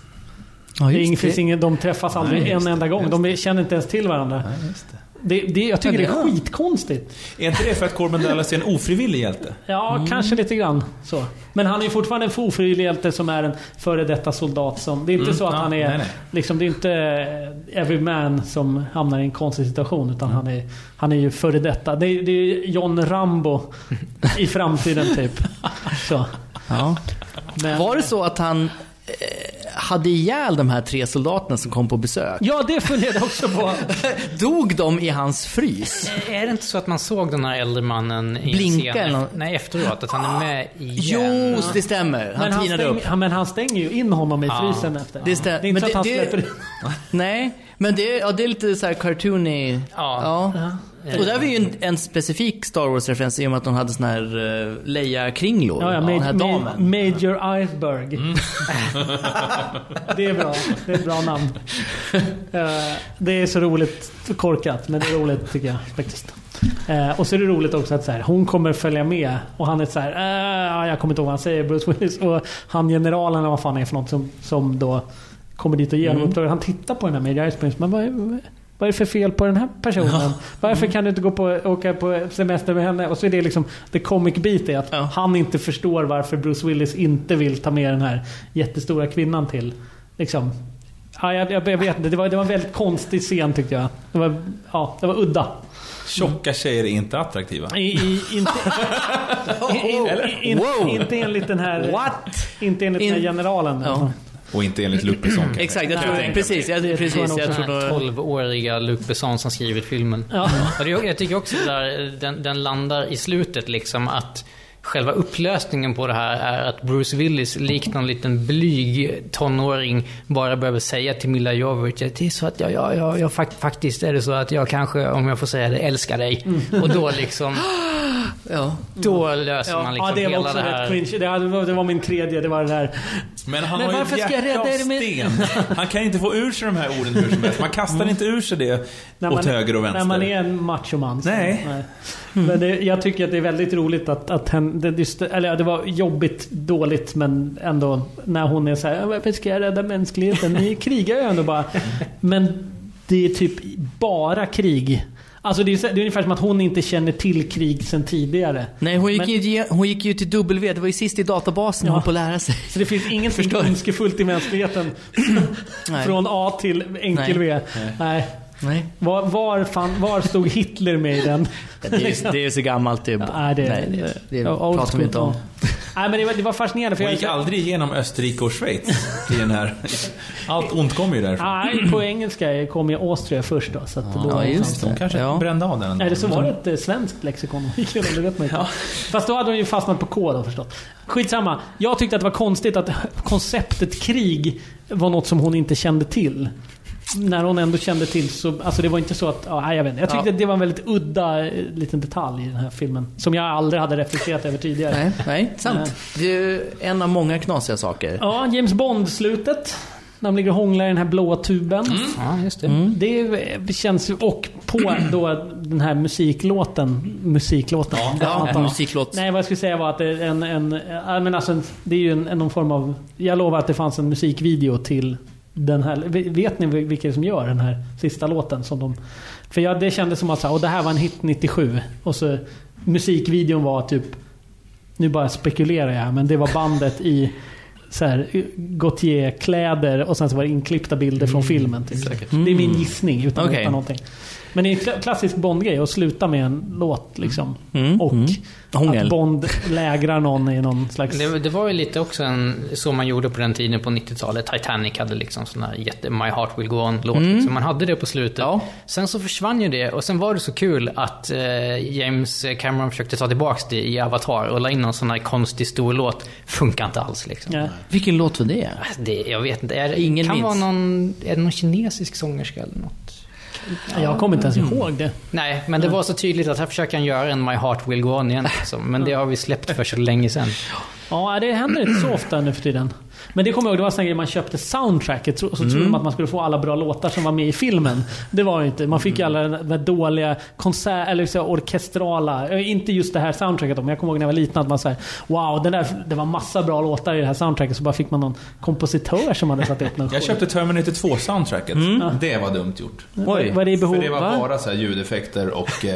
De träffas aldrig en enda gång. De känner inte ens till varandra. Jag tycker det är skitkonstigt. Är inte det för att Corbin Dallas är en ofrivillig hjälte? Ja, kanske lite grann så. Men han är ju fortfarande en ofrivillig hjälte som är en före detta soldat som, det är inte så att han är liksom, det är inte every man som hamnar i en konstig situation, utan han är ju före detta. Det är John Rambo i framtiden typ. Så. Ja. Men, var det så att han hade ihjäl de här 3 soldaterna som kom på besök? Ja, det funderade också på. Dog de i hans frys? Är det inte så att man såg den här äldre mannen i blinka scenen? Nej, efteråt, att han är med igen. Jo, det stämmer. Han tinade upp. Men han stänger ju in honom i frysen efter. Det är inte men så att han släpper. Nej, men det är lite så här cartoony. Ja. Och där var ju en specifik Star Wars-referens i och med att de hade såna här Leia-kringlor. Major Iceberg. Det är bra. Det är ett bra namn. Det är så roligt korkat, men det är roligt tycker jag faktiskt. Och så är det roligt också att så här, hon kommer följa med och han är så här, jag kommer inte ihåg vad han säger, Bruce Willis, och han generalen, vad fan är för något som då kommer dit och ger honom uppdrag. Han tittar på den här Major Iceberg, men vad är det för fel på den här personen? Varför kan du inte åka på semester med henne? Och så är det liksom the comic beat är att han inte förstår varför Bruce Willis inte vill ta med den här jättestora kvinnan till liksom. Jag vet inte, det var en väldigt konstig scen tyckte jag. Det var udda. Tjocka tjejer är inte attraktiva. Inte enligt den här inte enligt den här generalen. Och inte enligt Luc Besson. Exakt, jag tror precis. Jag tror 12-åriga Luc Besson som skrivit filmen. Ja. Och jag tycker också där den landar i slutet liksom, att själva upplösningen på det här är att Bruce Willis likt någon liten blyg tonåring bara behöver säga till Milla Jovovich att det är så att jag faktiskt är det så att jag kanske, om jag får säga det, älskar dig. Och då liksom då löser man liksom det var hela också det här. Rätt cringe. Det var min tredje, det var det där. Men han har ju ett hjärta av sten. Han kan inte få ur sig de här orden hur som helst. Man kastar inte ur sig det åt höger och vänster. När man är en machoman. Nej. Men jag tycker att det är väldigt roligt att det var jobbigt dåligt, men ändå när hon är så här, varför ska jag rädda mänskligheten? Ni krigar ju ändå bara. Men det är typ bara krig. Alltså det är ungefär som att hon inte känner till krig sen tidigare. Nej, hon gick ju till W. Det var ju sist i databasen hon på att lära sig. Så det finns inget önskefullt i mänskligheten. Från A till enkel V. Nej. Var stod Hitler med i den? Det är så gammalt typ. Det pratar vi inte om. Nej, men det var fascinerande för jag gick aldrig igenom Österrike och Schweiz i den här. Allt ont kommer ju därifrån. Nej, på engelska kom ju Austria först då, så att just det. De kanske brände av den. Nej, det så var det ett svenskt lexikon. Det vet man inte. Fast då hade de ju fastnat på K då förstås. Skitsamma. Jag tyckte att det var konstigt att konceptet krig var något som hon inte kände till. När hon ändå kände till så, alltså det var inte så att jag vet inte. Jag tyckte att det var en väldigt udda liten detalj i den här filmen som jag aldrig hade reflekterat över tidigare. Nej, sant. Det är en av många knasiga saker. Ja, James Bond-slutet när de ligger och hånglar i den här blåa tuben. Ja, just det. Det känns, och på då den här musiklåten. Musiklåt. Nej, vad jag skulle säga var att det är ju någon form av, jag lovar att det fanns en musikvideo till den här. Vet ni vilka som gör den här sista låten som de, för det kändes som att det här var en hit 97 och så musikvideon var typ, nu bara spekulerar jag, men det var bandet i så här Gautier-kläder och sen så var det inklippta bilder från filmen typ. Det är min gissning utan att veta någonting. Men det är en klassisk Bond-grej att sluta med en låt liksom. Och att Bond lägrar någon i någon slags... Det var ju lite också så man gjorde på den tiden på 90-talet. Titanic hade liksom sån här My Heart Will Go On-låt. Så man hade det på slutet. Ja. Sen så försvann ju det. Och sen var det så kul att James Cameron försökte ta tillbaka det i Avatar och la in någon sån här konstig stor låt. Funkar inte alls liksom. Ja. Vilken låt var det? Jag vet inte. Är det någon kinesisk sångerska eller något? Jag kommer inte ens ihåg det. Nej, men det var så tydligt att här försöker han göra en My Heart Will Go On igen liksom. Men det har vi släppt för så länge sedan. Ja, det händer inte så ofta nu för tiden. Men det kommer jag ihåg, det var sån grej man köpte soundtracket så trodde man att man skulle få alla bra låtar som var med i filmen. Det var det inte. Man fick ju alla de dåliga konsert eller så orkestrala, inte just det här soundtracket, men jag kommer ihåg när jag var liten att man säger wow, det var massa bra låtar i det här soundtracket, så bara fick man någon kompositör som hade satt upp någon. Jag köpte Terminator 2 soundtracket. Det var dumt gjort. Oj. Var det i behov? För det var bara så här ljudeffekter och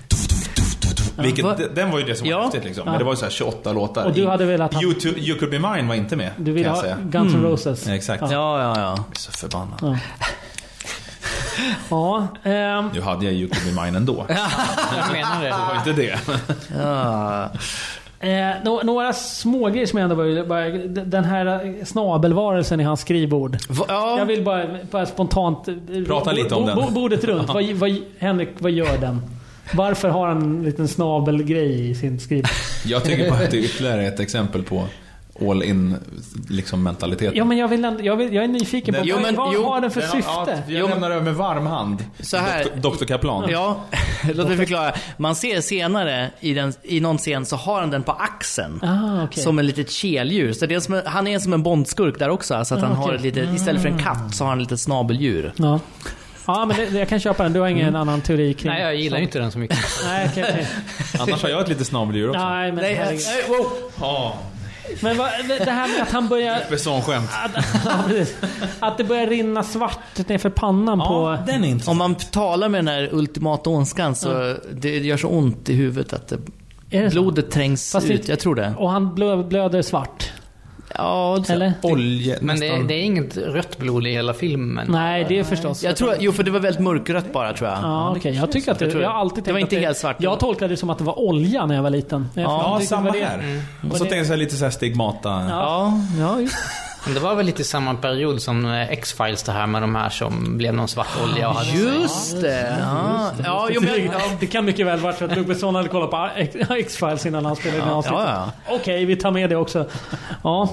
den var ju det som var häftigt liksom. Men det var ju så här 28 låtar. Och du hade velat You Could Be Mine var inte med. Du ville ha Guns N' Roses. Exakt. Ja. Jag är så förbannad. Nu hade jag You Could Be Mine ändå. Jag menar det. Det var inte det. Några små grejer som jag ändå bara den här snabelvarelsen i hans skrivbord. Jag vill bara spontant prata lite om den. Bordet runt. Henrik, vad gör den? Varför har han en liten snabelgrej i sin skrivbord? Jag tycker bara att det är ytterligare ett exempel på all in liksom mentalitet. Ja, men jag är nyfiken på vad har den för syfte? Jag lämnar över med varm hand. Så här, Dr. Kaplan. Ja, låt mig förklara. Man ser senare i någon scen så har han den på axeln. Som en litet keldjur. Så det är han är som en bondskurk där också, så att han har ett litet, istället för en katt så har han ett litet snabeldjur. Ja. Ja, men jag kan köpa den. Du har ingen annan teori kring. Nej, jag gillar inte den så mycket. Nej, okay. Annars har jag ett litet snabeldjur också. Nej, men wow. Men det här med att han börjar att det börjar rinna svart ner för pannan på den inte. Om man talar med den här ultimata ondskan så det gör så ont i huvudet att blodet trängs ut. Jag tror det. Och han blöder svart. Ja, eller olje. Men det är inget rött blod i hela filmen. Nej, det är förstås. Jag tror för det var väldigt mörkrött bara, tror jag. Ja, okej. Jag tycker att jag har alltid tänkt det var inte helt svart. Jag tolkade det som att det var olja när jag var liten. Ja, samma här. Och så tänkte jag lite så här stigmata. Ja, just. Men det var väl lite samma period som X-Files, det här med de här som blev någon svart olja och hade just det. Det kan mycket väl vara så att Luc Besson hade kollat på X-Files innan han spelade den avsnittet. Okej, vi tar med det också. Ja.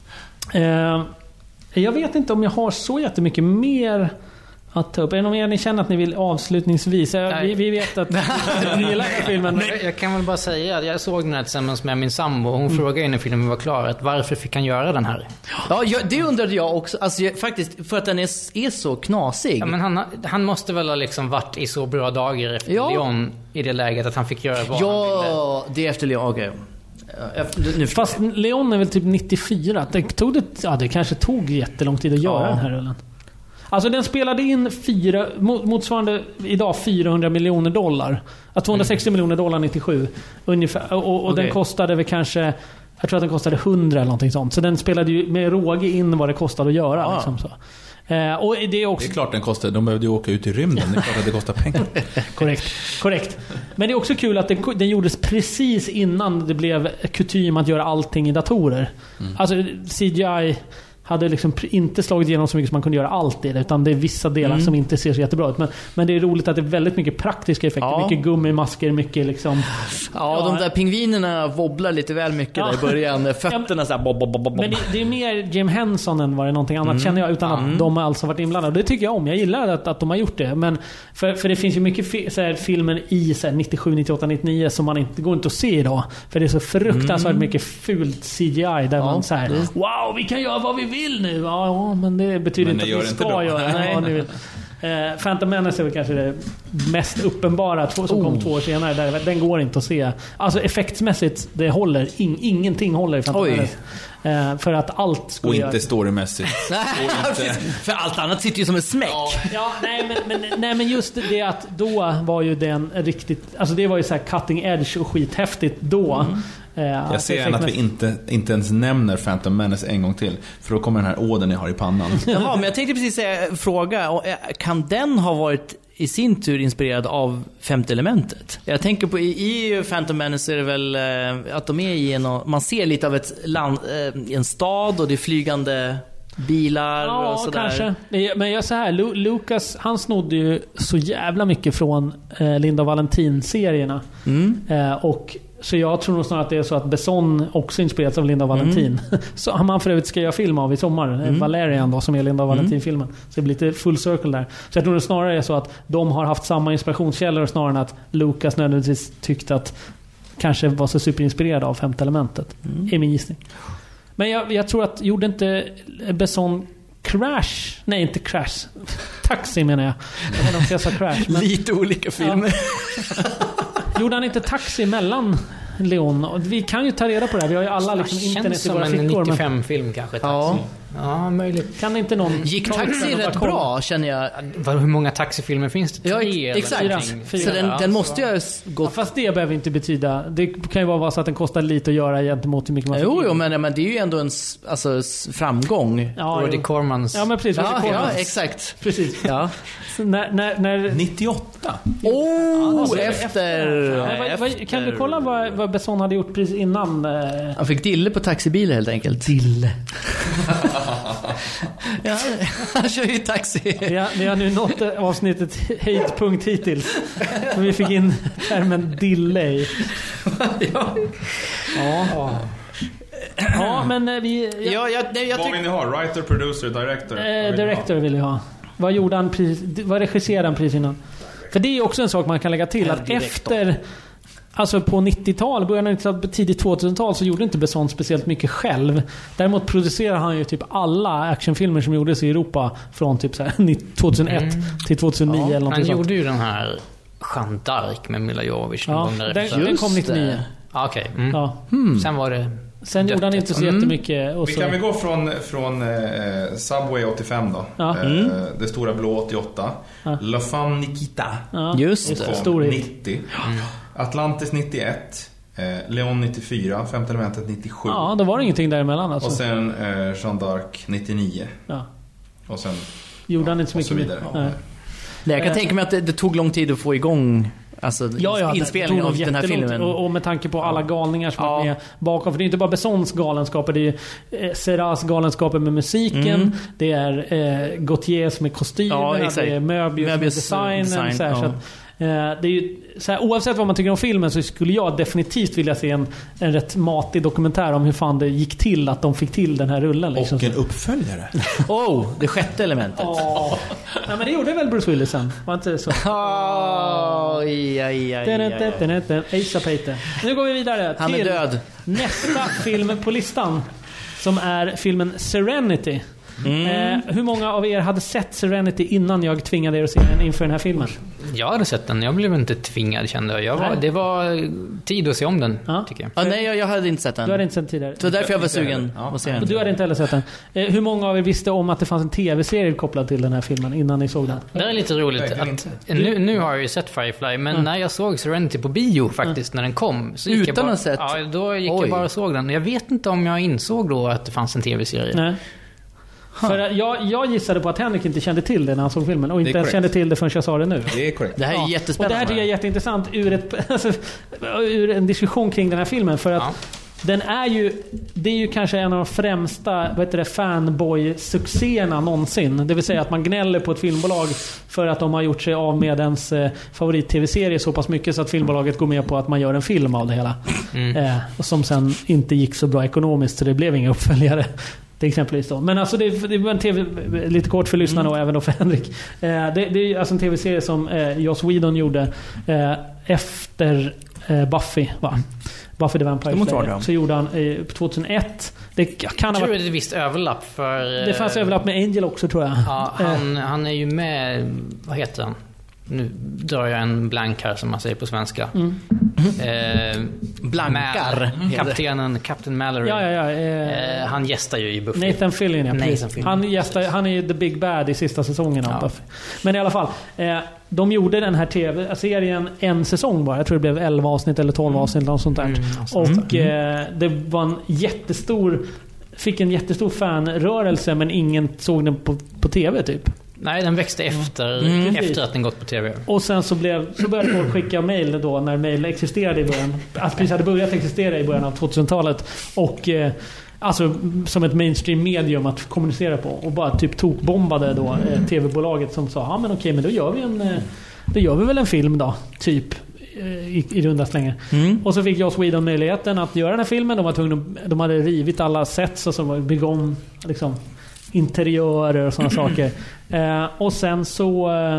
Jag vet inte om jag har så jättemycket mer att ta upp. Är det någon mer ni känner att ni vill avslutningsvis? Vi vet att ni gillar filmen. Jag kan väl bara säga att jag såg den här tillsammans med min sambo. Hon frågade när filmen var klar att varför fick han göra den här? Ja, det undrade jag också. Alltså, faktiskt, för att den är så knasig. Ja, men han måste väl ha liksom varit i så bra dagar efter Leon i det läget att han fick göra vad han ville. Ja, det är efter Leon, okej. Fast Leon är väl typ 94. Det kanske tog jättelång tid att göra den här rullen. Alltså den spelade in motsvarande idag $400 miljoner. 260 miljoner dollar 97 ungefär. Och den kostade väl kanske, jag tror att den kostade 100 eller någonting sånt. Så den spelade ju med råge in vad det kostade att göra. Liksom så. Och det är klart den kostar. De behövde ju åka ut i rymden. Det är klart att det kostar pengar. Korrekt. Men det är också kul att den gjordes precis innan det blev kutym att göra allting i datorer. Alltså CGI hade liksom inte slagit igenom så mycket som man kunde göra allt i det, utan det är vissa delar som inte ser så jättebra ut. Men det är roligt att det är väldigt mycket praktiska effekter. Mycket gummimasker, mycket liksom... de där pingvinerna wobblar lite väl mycket där i början. Fötterna så här bob. Men det är mer Jim Henson än vad det är någonting annat, känner jag, utan att de har alltså varit inblandade. Det tycker jag om. Jag gillar att de har gjort det. Men för det finns ju mycket så här, filmer i så här, 97, 98, 99 som man inte går inte att se idag. För det är så fruktansvärt mycket fult CGI där man så här, wow, vi kan göra vad vi vill nu. Ja, men det betyder inte att vi ska göra. Nej, Phantom Menace är väl kanske det mest uppenbara som kom 2 år senare. Den går inte att se. Alltså effektsmässigt, det håller. Ingenting håller i Phantom Menace. För att allt skulle... Och inte storymässigt. För allt annat sitter ju som en smäck. Men just det att då var ju den riktigt... Alltså det var ju så här cutting edge och skithäftigt då. Jag ser gärna att vi inte ens nämner Phantom Menace en gång till, för då kommer den här åden jag har i pannan. Jaha, men jag tänkte precis fråga, kan den ha varit i sin tur inspirerad av Femte elementet? Jag tänker på i Phantom Menace är det väl att de är i man ser lite av ett land, en stad, och det är flygande bilar och sådär. Kanske. Men jag säger här, Lucas, han snodde ju så jävla mycket från Linda Valentin-serierna. Och så jag tror nog snarare att det är så att Besson också inspirerats av Linda Valentin. Så man för övrigt ska göra film av i sommar. Valerian då, som är Linda Valentin-filmen. Så det blir lite full circle där. Så jag tror det snarare är så att de har haft samma inspirationskällor, snarare än att Lucas nödvändigtvis tyckte att kanske var så superinspirerad av Femte elementet. Är min gissning. Men jag tror att gjorde inte Besson Crash? Nej, inte Crash. Taxi menar jag. Jag vet inte om jag sa Crash. Men... Lite olika filmer. Ja. Gjorde han inte Taxi mellan Leon? Vi kan ju ta reda på det här. Vi har ju alla liksom internet i våra fickor. Det känns som en 95-film kanske, Taxi. Ja, möjligt. Kan inte någon... Gick Taxi rätt bra, känner jag. Hur många taxifilmer finns det? Ja, exakt. Fyra. Så den måste ju ha gått... Fast det behöver inte betyda... Det kan ju vara så att den kostar lite att göra gentemot hur mycket man Jo, men det är ju ändå en framgång. Ja, Roddy Cormans. Ja, men precis. Ja, exakt. Precis. Ja. Så när... 98? Efter. Kan du kolla vad Besson hade gjort precis innan? Han fick dille på taxibilen helt enkelt. Dille. Ja, han kör ju taxi. Vi har nu nått avsnittet höjdpunkt hittills. Och vi fick in termen dille. Ja, men vi... Vad vill ni ha? Writer, producer, director? Director vill jag ha. Vad gjorde han vad regisserade han precis innan? För det är också en sak man kan lägga till, att efter... Alltså på 90-tal, början av tidigt 2000-tal, så gjorde inte Besson speciellt mycket själv. Däremot producerade han ju typ alla actionfilmer som gjordes i Europa från typ så här 2001 till 2009 eller något. Han sånt. gjorde ju den här Jeanne d'Arc med Mila Jovovich någon gång därefter. Den kom 99. Okej. Sen var det... Sen gjorde han inte så jättemycket. Och vi så... kan väl gå från Subway 85 då. Ja. Det stora blå 88. La Femme Nikita. Just det. Kom 90. Atlantis 91. Leon 94. Femte elementet 97. Ja, då var det ingenting däremellan alltså. Och sen Jeanne d'Arc 99. Ja. Och sen gjorde han inte så mycket vidare. Nej. Jag kan tänka mig att det tog lång tid att få igång inspelningen av den här filmen. Och med tanke på alla galningar som är med bakom. För det är inte bara Bessons galenskaper. Det är Serras galenskaper med musiken. Det är Gautiers med kostymerna. Det är Möbius med designen. Så att, det är ju, så här, oavsett vad man tycker om filmen, så skulle jag definitivt vilja se en rätt matig dokumentär om hur fan det gick till att de fick till den här rullen liksom. Och en uppföljare. Det sjätte elementet. Nej, men det gjorde väl Bruce Willis sen. Var inte så? Asa Peter. Nu går vi vidare Han till är död. Nästa film på listan, som är filmen Serenity. Hur många av er hade sett Serenity innan jag tvingade er att se den inför den här filmen? Jag hade sett den. Jag blev inte tvingad, kände jag. Det var tid att se om den, tycker jag. Nej, jag hade inte sett den. Du hade inte sett den tidigare. Det var därför jag var sugen att se den. Och du hade inte heller sett den. Hur många av er visste om att det fanns en tv-serie kopplad till den här filmen innan ni såg den? Det är lite roligt att nu har jag ju sett Firefly, men när jag såg Serenity på bio faktiskt, när den kom, så gick utan att sett? Ja, då gick jag bara och såg den. Jag vet inte om jag insåg då att det fanns en tv-serie. Nej. För jag gissade på att Henrik inte kände till det när han såg filmen, och inte ens kände till det förrän jag sa det nu. Det är korrekt. Det här är jättespännande. Och det här tycker jag är jätteintressant ur en diskussion kring den här filmen, för att det är ju kanske en av de främsta fanboy-succéerna någonsin. Det vill säga att man gnäller på ett filmbolag för att de har gjort sig av med ens favorit-tv-serie så pass mycket så att filmbolaget går med på att man gör en film av det hela. Som sen inte gick så bra ekonomiskt, så det blev inga uppföljare. Till exempel då. Men alltså det var en tv, lite kort för lyssnarna och även då för Henrik. Det är alltså en tv-serie som Joss Whedon gjorde efter Buffy, va? Buffy the Vampire Slayer. Så gjorde han 2001. Det kan ha varit... det är ett visst överlapp för... Det fanns överlapp med Angel också, tror jag. Ja, han är ju med... Vad heter han? nu drar jag en blank här som man säger på svenska. Blankar. Captain Mallory. Han gästar ju i Buffy. Nathan Fillion, han är The Big Bad i sista säsongen av Buffy. Men i alla fall, de gjorde den här tv-serien en säsong bara. Jag tror det blev 11 avsnitt eller 12 avsnitt eller något sånt där. Och det var fick en jättestor fanrörelse, men ingen såg den på tv typ. Nej, den växte efter att den gått på tv. Och sen så började folk skicka mejl då, när mejl existerade i början. Att precis hade börjat existera i början av 2000-talet. Och alltså som ett mainstream medium att kommunicera på. Och bara typ tokbombade då tv-bolaget som sa, men okej, men då gör vi väl en film då, typ i runda slängar. Och så fick Joss Whedon möjligheten att göra den här filmen. De hade rivit alla sets och så var bygga om liksom interiörer och sådana saker. Och sen så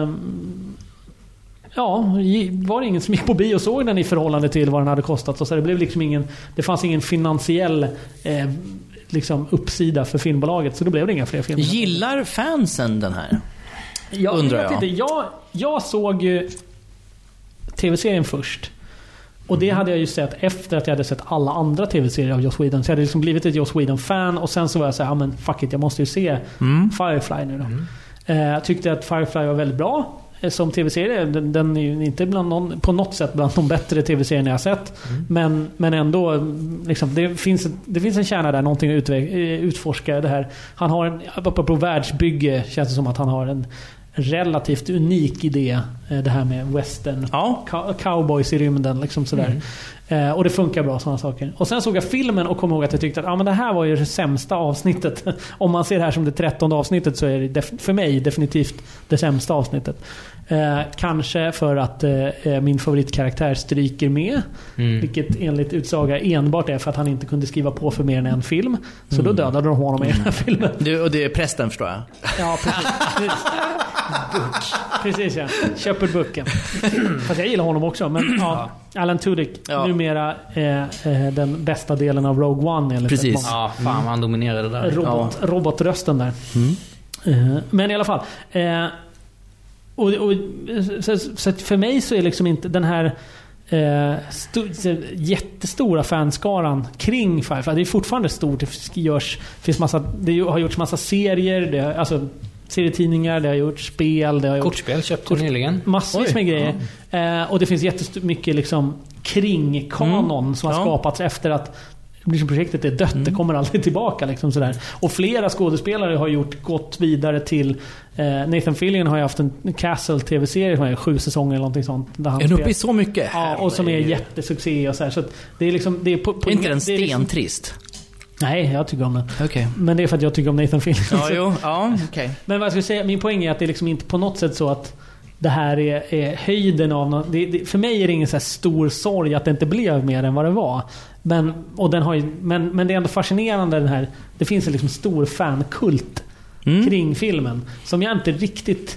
var det ingen som gick på bio och såg den i förhållande till vad den hade kostat. Så det blev liksom det fanns ingen finansiell liksom uppsida för filmbolaget, så då blev det inga fler filmer. Gillar fansen den här? Undrar jag. Jag såg ju tv-serien först. Och det hade jag ju sett efter att jag hade sett alla andra tv-serier av Joss Whedon. Så jag hade liksom blivit ett Joss Whedon-fan. Och sen så var jag så här, men fuck it, jag måste ju se Firefly nu då. Jag tyckte att Firefly var väldigt bra som tv-serie. Den är ju inte på något sätt bland de bättre tv-serierna jag har sett. Men ändå liksom, det finns en kärna där, någonting att utforska det här. Han har på världsbygge känns det som att han har en relativt unik idé, det här med western, cowboys i rymden liksom sådär. Och det funkar bra, sådana saker. Och sen såg jag filmen och kom ihåg att jag tyckte att men det här var ju det sämsta avsnittet. Om man ser det här som det 13:e avsnittet så är det för mig definitivt det sämsta avsnittet. Kanske för att min favoritkaraktär stryker med, vilket enligt utsaga enbart är för att han inte kunde skriva på för mer än en film. Så då dödade de honom i den här filmen. Och det är prästen, förstår jag. Ja, precis. Precis, ja. Shepard Bucken. Fast jag gillar honom också, men Alan Tudyk numera den bästa delen av Rogue One enligt precis. Ja, fan, han dominerade där. Robotrösten där. Men i alla fall så för mig så är liksom inte den här jättestora fanskaran kring Firefly. Det är fortfarande stort. Det har gjorts massa serier, alltså serietidningar, det har gjort spel, det har gjort kortspel köpte nyligen. Massvis med grejer. Och det finns jättemycket liksom kring kanon som har skapats efter att projektet är dött. Det kommer aldrig tillbaka liksom sådär. Och flera skådespelare har gått vidare till Nathan Fillion har ju haft en Castle tv-serie som är 7 säsonger eller någonting sånt. Där han är uppe i så mycket? Ja, och som är jättesuccé och så här. Så det är liksom det är på inte den stentrist. Nej, jag tycker om den. Okay. Men det är för att jag tycker om Nathan Fillion. Okay. Men vad jag skulle säga, min poäng är att det är liksom inte på något sätt så att det här är höjden av något. För mig är det ingen så här stor sorg att det inte blev mer än vad det var. Men det är ändå fascinerande den här. Det finns en liksom stor fankult kring filmen som jag inte riktigt.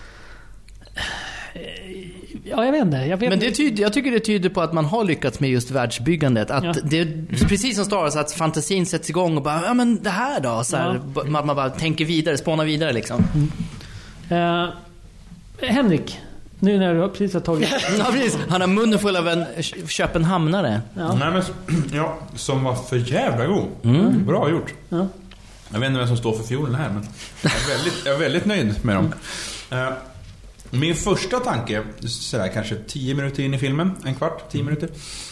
Ja, jag vet inte. Men jag tycker det tyder på att man har lyckats med just världsbyggandet. Att det är precis som Star Wars, att fantasin sätts igång och bara, men det här då? Så här, man bara tänker vidare, spånar vidare liksom. Henrik, nu när du precis har tagit... Ja, precis. Han har munnen full av en köpenhamnare. Nej, men, som var för jävla god. Bra gjort. Jag vet inte vem som står för fiolen här, men jag är väldigt nöjd med dem. Min första tanke, sådär, kanske 10 minuter in i filmen, en kvart, 10 minuter,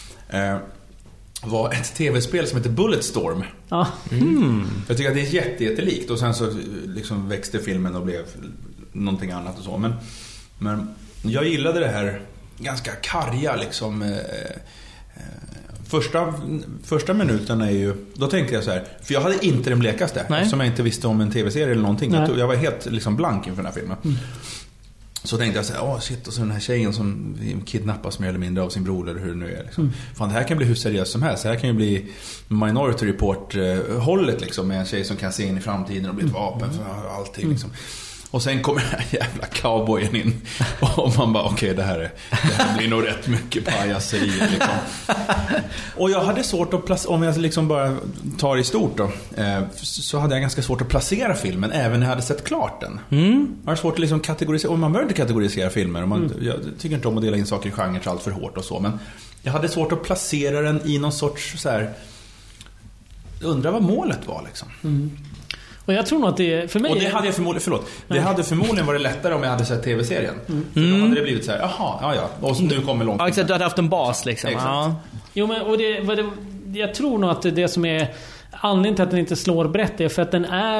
var ett tv-spel som heter Bulletstorm. Jag tycker att det är jättelikt. Och sen så liksom växte filmen och blev någonting annat och så. Men jag gillade det här ganska karga liksom. Första minuten är ju, då tänkte jag så här, för jag hade inte den blekaste som jag inte visste om en tv-serie eller någonting. Jag var helt liksom blank inför den här filmen. Så tänkte jag så här, shit, och så den här tjejen som kidnappas mer eller mindre av sin bror eller hur det nu är liksom. Fan, det här kan bli hur seriöst som helst. Det här kan ju bli Minority Report hållet liksom, med en tjej som kan se in i framtiden och bli ett vapen för allting liksom. Och sen kommer den här jävla cowboyen in. Och man bara, okej, det här blir nog rätt mycket pajaseri liksom. Och jag hade svårt att placera, om jag liksom bara tar i stort då, så hade jag ganska svårt att placera filmen även när jag hade sett klart den. Man har svårt att liksom kategorisera, och man bör inte kategorisera filmer. Jag tycker inte om att dela in saker i genrer allt för hårt och så, men jag hade svårt att placera den i någon sorts så här, undrar vad målet var liksom. Och jag tror nog att det för mig... Och det hade jag förmodligen varit lättare om jag hade sett tv-serien. För då hade det blivit så här, jaha, ja. Och nu kommer långt. Ja, exakt, du hade haft en bas liksom. Ja. Jo, men och jag tror nog att det som är anledningen till att den inte slår brett är för att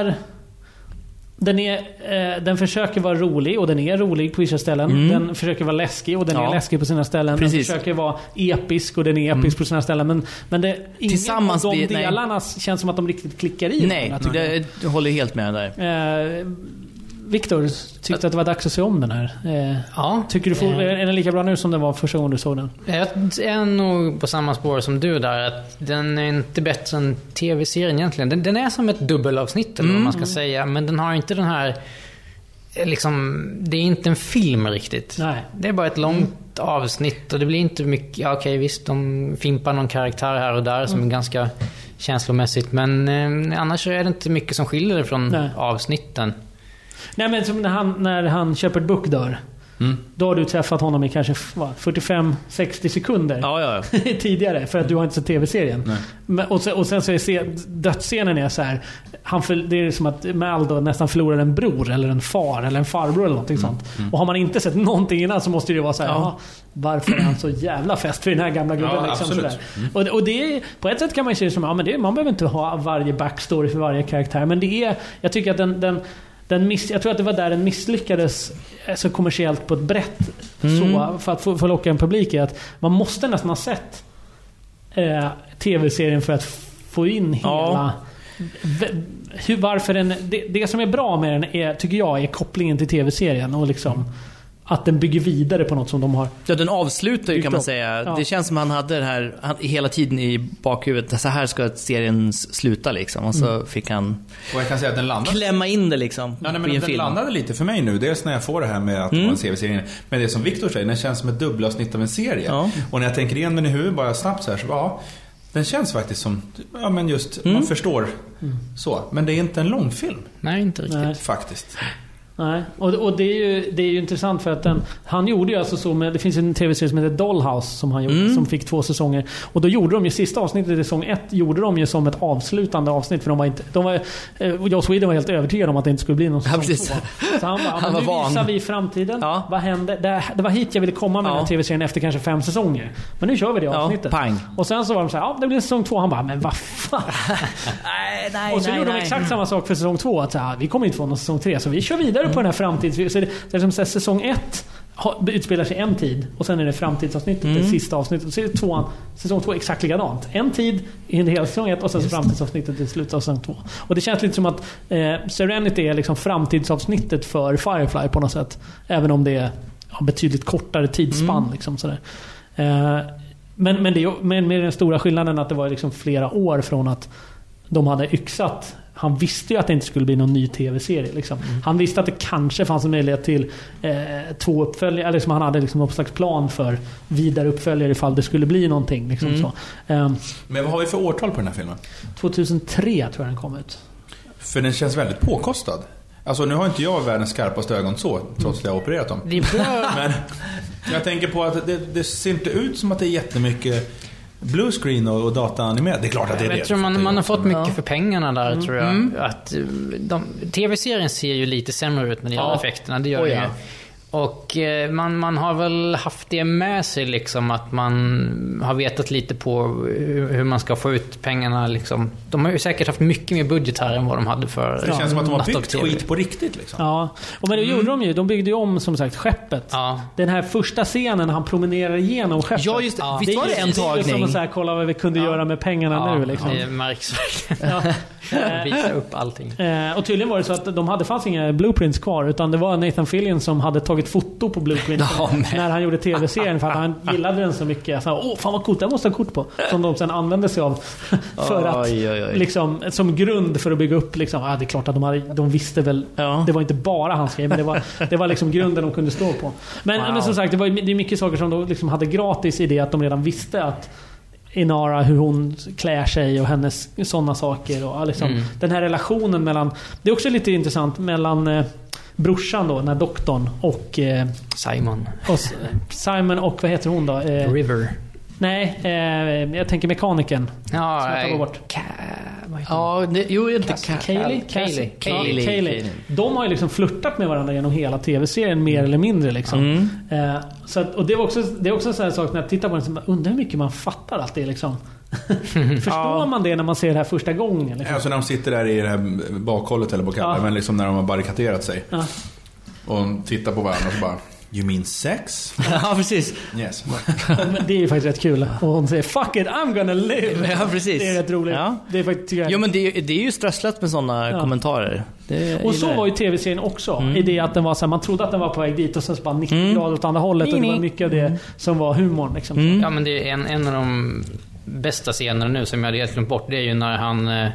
den försöker vara rolig, och den är rolig på vissa ställen. Den försöker vara läskig, och den är läskig på sina ställen. Precis. Den försöker vara episk, och den är episk på sina ställen. Men det, ingen av de delarna känns som att de riktigt klickar i. Nej, jag håller helt med där. Victor, tyckte att det var dags att se om den här. Tycker du är den lika bra nu som den var första gången du såg den? Jag är nog på samma spår som du där. Att den är inte bättre än tv-serien egentligen. Den är som ett dubbelavsnitt eller vad man ska säga. Men den har inte den här... Liksom, det är inte en film riktigt. Nej. Det är bara ett långt avsnitt. Och det blir inte mycket... Ja, okej, visst, de fimpar någon karaktär här och där som är ganska känslomässigt. Men annars är det inte mycket som skiljer från avsnitten. Nej, men som när han Shepard Book dör. Då har du träffat honom i kanske 45-60 sekunder tidigare, för att du har inte sett tv-serien. Och sen så är dödsscenen är så här, det är som att Mal då nästan förlorar en bror eller en far eller en farbror eller någonting sånt. Och har man inte sett någonting innan så måste det vara så här, varför är han så jävla fest för den här gamla gubben liksom, sådär. Och det är, på ett sätt kan man säga som man behöver inte ha varje backstory för varje karaktär, men det är, jag tycker att jag tror att det var där den misslyckades så kommersiellt på ett brett så, för att få locka en publik, är att man måste nästan ha sett tv-serien för att få in hela varför det som är bra med den tycker jag är kopplingen till tv-serien, och liksom att den bygger vidare på något som de har. Ja, den avslutar ju, kan man säga. Ja. Det känns som han hade det här hela tiden i bakhuvudet. Så här ska serien sluta liksom. Och så fick han, och jag kan säga att den landade, klämma in det liksom. Ja, men den landade lite för mig nu. Dels när jag får det här med att vara en tv-serie. Men det som Victor säger, den känns som ett dubbelavsnitt av en serie. Och när jag tänker igen den i huvudet bara snabbt så här, så den känns faktiskt som, men just man förstår så. Men det är inte en långfilm. Nej, inte riktigt. Faktiskt. Nej, och det är ju intressant för att han gjorde ju alltså så med, det finns en tv-serie som heter Dollhouse som han gjorde, som fick 2 säsonger, och då gjorde de ju sista avsnittet i säsong 1 gjorde de ju som ett avslutande avsnitt, för Joss Whedon var helt övertygad om att det inte skulle bli någon säsong 2. Så han bara, nu visar vi framtiden, vad hände, det var hit jag ville komma med den här tv-serien efter kanske 5 säsonger, men nu kör vi det avsnittet. Pang. Och sen så var de så här, det blir säsong 2, han bara, men vad fan. Och så gjorde de exakt samma sak för säsong 2, att vi kommer inte få någon säsong 3, så vi kör vidare på den här framtids... Så det är som att säsong 1 utspelar sig en tid, och sen är det framtidsavsnittet, det sista avsnittet, och så är det säsong 2 exakt likadant. En tid i en hel säsong 1, och sen framtidsavsnittet i slutet av säsong 2. Och det känns lite som att Serenity är liksom framtidsavsnittet för Firefly på något sätt, även om det är betydligt kortare tidsspann liksom sådär. Men med den stora skillnaden att det var liksom flera år från att de hade yxat. Han visste ju att det inte skulle bli någon ny tv-serie liksom. Han visste att det kanske fanns en möjlighet till 2 uppföljare, eller liksom han hade liksom någon slags plan för vidare uppföljare ifall det skulle bli någonting liksom så. Men vad har vi för årtal på den här filmen? 2003 tror jag den kom ut. För den känns väldigt påkostad. Alltså nu har inte jag världens skarpaste ögon så, trots att jag har opererat dem. Men jag tänker på att det ser inte ut som att det är jättemycket blue screen och dataanimerat. Det är klart att det är det. Jag tror man har fått mycket för pengarna där, tror jag. Att tv-serien ser ju lite sämre ut när det gäller effekterna. Det gör det. Och man har väl haft det med sig liksom, att man har vetat lite på hur man ska få ut pengarna liksom. De har ju säkert haft mycket mer budget här än vad de hade för. Det känns som att de har byggt skit på riktigt liksom. Ja, och men det gjorde de ju. De byggde ju om som sagt skeppet. Ja. Den här första scenen han promenerar igenom skeppet. Ja, just det. Visst var det en tagning? Det är som att kolla vad vi kunde göra med pengarna nu liksom. Det märks verkligen. Visa upp allting. Och tydligen var det så att det fanns inga blueprints kvar, utan det var Nathan Fillion som hade tagit foto på blueprints när han gjorde tv-serien, för att han gillade den så mycket. Så, fan vad coolt, jag måste ha kort på. Som de sen använde sig av för att liksom, som grund för att bygga upp liksom, det är klart att de visste väl, det var inte bara hans grej, men det var liksom grunden de kunde stå på. Men som sagt, det är mycket saker som de liksom hade gratis i det, att de redan visste att Inara, hur hon klär sig och hennes sådana saker och liksom, den här relationen mellan, det är också lite intressant mellan brorsan då, den här doktorn och Simon och vad heter hon då? River. Nej, jag tänker mekaniken. Kaylee. De har ju liksom flirtat med varandra genom hela tv-serien mer eller mindre liksom. Så att, och det är också en sån här sak när jag tittar på den, så undrar hur mycket man fattar allt det liksom. Förstår man det när man ser det här första gången liksom? Alltså när de sitter där i det här bakhållet eller på kappen, men liksom när de har barrikaderat sig och tittar på varandra och så bara, you mean sex? Ja, precis. Yes. Men det är ju faktiskt rätt kul. Och hon säger, fuck it, I'm gonna live. Ja, precis. Det är rätt roligt. Ja. Det är faktiskt, jo, men det är ju stresslat med sådana kommentarer. Och så var ju tv-serien också. I det att den var så här, man trodde att den var på väg dit och sen så bara 90 grader åt andra hållet. Och det var mycket av det som var humorn liksom. Ja, men det är en av de bästa scenerna nu som jag hade helt glömt bort. Det är ju när han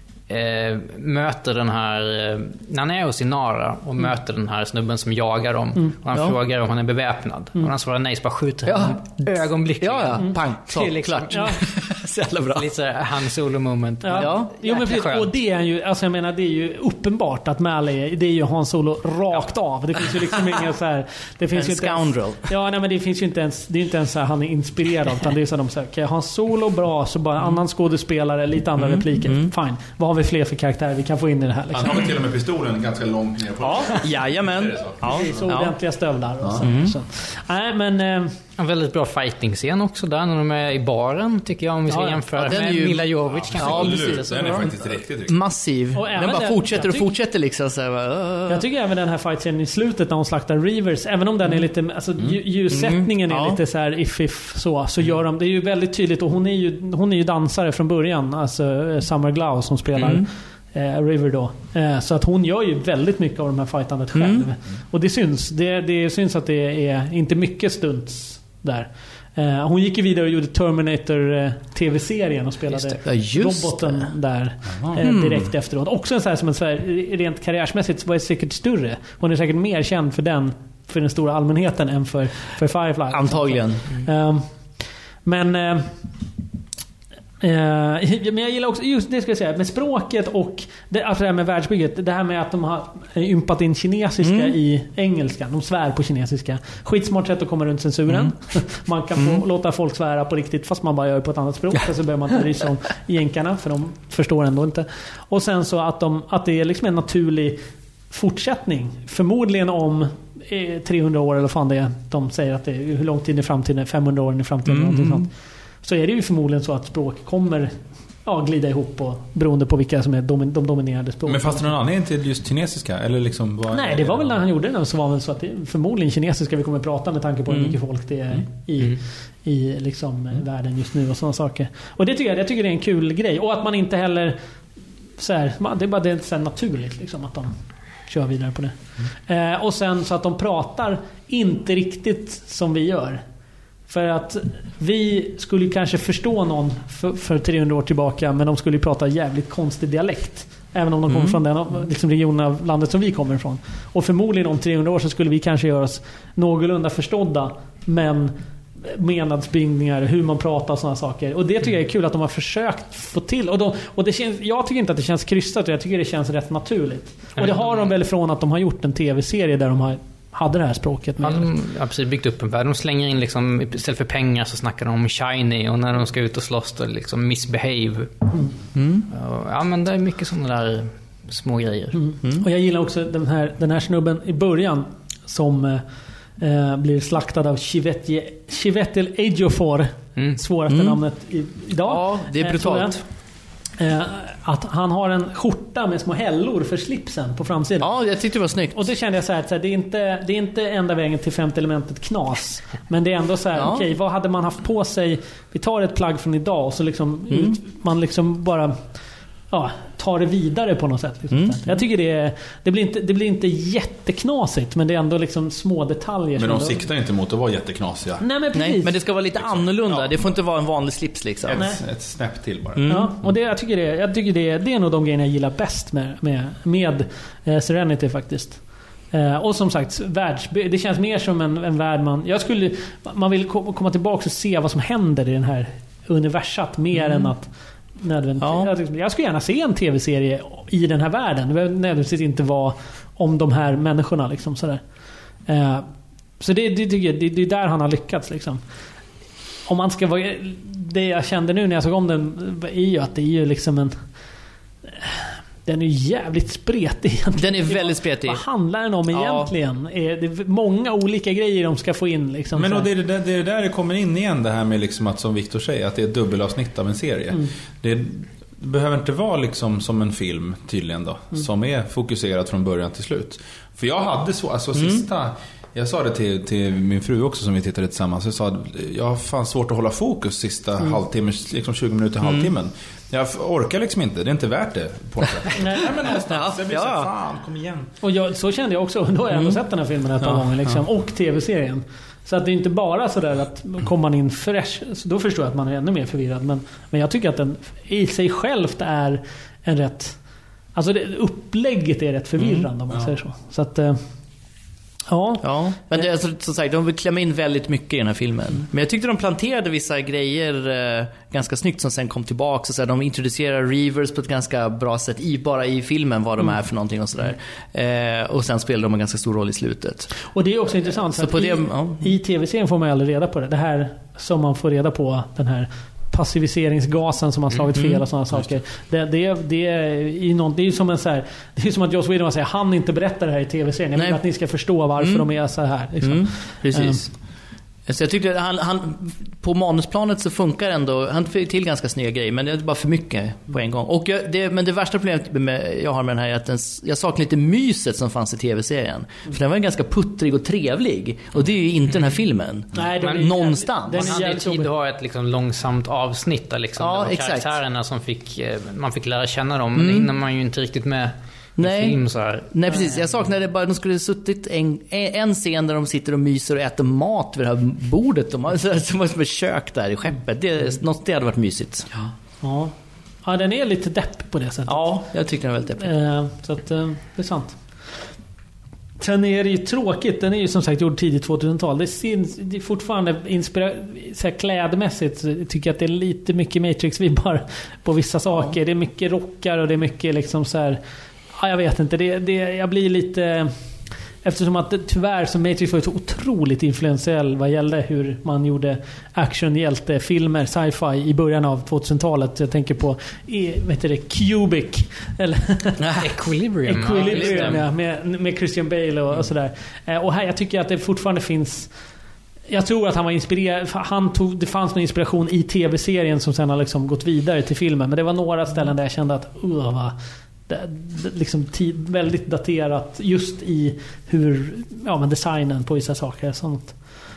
möter den här, när han är hos Inara och möter den här snubben som jagar dem, och han frågar om han är beväpnad, och han svarar nej, så bara skjuter han ögonblickligen. Pang, så klart. Så jävla bra. Lite så här Han Solo moment. Jo, men precis, och det är ju, alltså jag menar, det är ju uppenbart att Malley, det är ju Han Solo rakt av. Det finns ju liksom inga så här, det finns en ju scoundrel. Nej, men det finns ju inte ens, det är inte ens så här han är inspirerad, utan det är så att de säger, okej, Han Solo bra, så bara annan skådespelare, lite andra repliker. Fine. Vad har vi fler för karaktärer vi kan få in i det här liksom? Han har till och med pistolen ganska långt ner på. Jajamän. Så ordentliga stövlar och så. Nej, men en väldigt bra fighting-scen också där när de är i baren, tycker jag, om vi ska jämföra med Mila Jovovich kanske. Ja, precis. Den är faktiskt riktigt massiv. Och den bara fortsätter liksom så här, Jag tycker även den här fighten i slutet när hon slaktar Rivers, även om den är lite, alltså ljussättningen är lite så här if så gör de, det är ju väldigt tydligt, och hon är ju dansare från början, alltså Summer Glau som spelar River då. Så att hon gör ju väldigt mycket av de här fightandet själv. Och det syns. Det syns att det är inte mycket stunts där. Hon gick ju vidare och gjorde Terminator tv-serien och spelade roboten där direkt efteråt. Också en så här, som en så här, rent karriärsmässigt var det säkert större. Hon är säkert mer känd för den stora allmänheten än för Firefly. Antagligen. Men jag gillar också just det, ska jag säga, med språket och alltså det här med världsbygget, det här med att de har ympat in kinesiska i engelskan, de svär på kinesiska, skitsmart sätt att komma runt censuren. Man kan få låta folk svära på riktigt fast man bara gör det på ett annat språk, så behöver man inte bry sig om jänkarna, för de förstår ändå inte. Och sen så att det är liksom en naturlig fortsättning, förmodligen om 300 år eller fan det är, de säger att det är hur lång tid i framtiden, 500 år i framtiden någonting sånt. Så är det ju förmodligen så att språk kommer glida ihop, och beroende på vilka som är de dominerande språken. Men fast det någon anledning till just kinesiska? Eller liksom, nej, det var väl när han gjorde den, så var väl så att det förmodligen kinesiska vi kommer att prata, med tanke på hur mycket folk det är i liksom världen just nu och sådana saker. Och jag tycker det är en kul grej. Och att man inte heller så här, det är bara det så här naturligt liksom, att de kör vidare på det. Och sen så att de pratar inte riktigt som vi gör. För att vi skulle kanske förstå någon för 300 år tillbaka, men de skulle prata jävligt konstig dialekt, även om de kommer från den liksom regionen av landet som vi kommer ifrån. Och förmodligen om 300 år så skulle vi kanske göra oss någorlunda förstådda, men menadsbindningar, hur man pratar och sådana saker. Och det tycker jag är kul att de har försökt få till. Och det känns, jag tycker inte att det känns krystat, jag tycker det känns rätt naturligt. Och det har de väl från att de har gjort en tv-serie där de hade det här språket med. De har precis byggt upp en värld. De slänger in liksom, istället för pengar så snackar de om shiny, och när de ska ut och slåss då liksom misbehave. Ja, men det är mycket sådana där små grejer. Och jag gillar också den här snubben i början som blir slaktad av Chiwetel Ejiofor, svåraste namnet idag. Ja, det är brutalt. Att han har en skjorta med små hällor för slipsen på framsidan. Ja, jag tyckte det var snyggt. Och det kände jag så här, att det är inte enda vägen till femte elementet knas. Men det är ändå så här, okej, vad hade man haft på sig? Vi tar ett plagg från idag och så liksom man liksom bara ta det vidare på något sätt. Liksom. Jag tycker det blir inte jätteknasigt, men det är ändå liksom små detaljer. Men de siktar inte mot att vara jätteknasiga. Nej, men det ska vara lite annorlunda. Ja. Det får inte vara en vanlig slips liksom. Ett snäpp till bara. Ja, och jag tycker det är nog de grejerna jag gillar bäst med Serenity faktiskt. Och som sagt, det känns mer som en värld man vill komma tillbaka och se vad som händer i den här universat mer än att nödvändigtvis. Jag skulle gärna se en tv-serie i den här världen. Det behöver nödvändigtvis inte vara om de här människorna liksom sådär. Så det tycker jag, det är där han har lyckats liksom. Om man ska vara, det jag kände nu när jag såg om den är ju att det är ju liksom den är jävligt spretig egentligen. Den är väldigt spretig. Vad handlar den om egentligen? Det är många olika grejer de ska få in liksom. Men det är där det kommer in igen, det här med liksom att, som Victor säger, att det är ett dubbelavsnitt av en serie. Det behöver inte vara liksom som en film tydligen då, som är fokuserad från början till slut. För jag hade sista... Jag sa det till min fru också som vi tittade tillsammans. Jag sa att jag har fan svårt att hålla fokus sista halvtimmen, liksom 20 minuter, halvtimmen. Jag orkar liksom inte, det är inte värt det på något sätt. Nej, men någonstans. Jag blir så fan, kom igen. Och så kände jag också, då har jag ändå sett den här filmen ett par gånger liksom, och tv-serien. Så att det är inte bara sådär att kommer man in fresh, så då förstår jag att man är ännu mer förvirrad. Men jag tycker att den i sig självt är en rätt... Alltså upplägget är rätt förvirrande om man säger så. Så att... Ja, men det är som sagt, de vill klämma in väldigt mycket i den här filmen. Men jag tyckte de planterade vissa grejer ganska snyggt som sen kom tillbaka. Så de introducerar Reavers på ett ganska bra sätt bara i filmen, vad de är för någonting och sådär. Och sen spelar de en ganska stor roll i slutet. Och det är också intressant, så på i tv-serien får man aldrig reda på det. Det här som man får reda på, den här passiviseringsgasen som har slagit fel och sådana saker. Det är ju som en så här, det är som att Joss Whedon säger, han inte berättar det här i tv-serien. Jag vill att ni ska förstå varför de är så här liksom. Precis. Så jag tyckte han på manusplanet så funkar ändå, han fick till ganska snygga grejer, men det är bara för mycket på en gång. Och men det värsta problemet jag har med den här är att jag saknar lite myset som fanns i tv-serien. För den var ganska puttrig och trevlig, och det är ju inte den här filmen. Nej, någonstans. Man hade tid att ha ett liksom långsamt avsnitt där liksom, det var karaktärerna som man fick lära känna dem, men det hinner man ju inte riktigt med. Nej, precis. Jag saknade bara, de skulle suttit en scen där de sitter och myser och äter mat vid det här bordet. De var som ett kök där i skeppet. Det hade varit mysigt. Ja, den är lite depp på det sättet. Ja, jag tycker den är väldigt depp. Så att det är sant. Sen är det ju tråkigt. Den är ju som sagt gjord tidigt 2000-tal. Det är fortfarande så här klädmässigt tycker jag att det är lite mycket Matrix-vibbar på vissa saker. Det är mycket rockar och det är mycket liksom så här... Ja, jag vet inte. Jag blir lite... Eftersom att tyvärr så Matrix var så otroligt influentiell vad gällde hur man gjorde actionhjältefilmer, sci-fi i början av 2000-talet. Jag tänker på Cubic eller Equilibrium med Christian Bale och sådär. Och här jag tycker att det fortfarande finns... Jag tror att han var inspirerad. Det fanns någon inspiration i tv-serien som sen har liksom gått vidare till filmen. Men det var några ställen där jag kände att liksom väldigt daterat just i hur men designen på vissa saker sånt.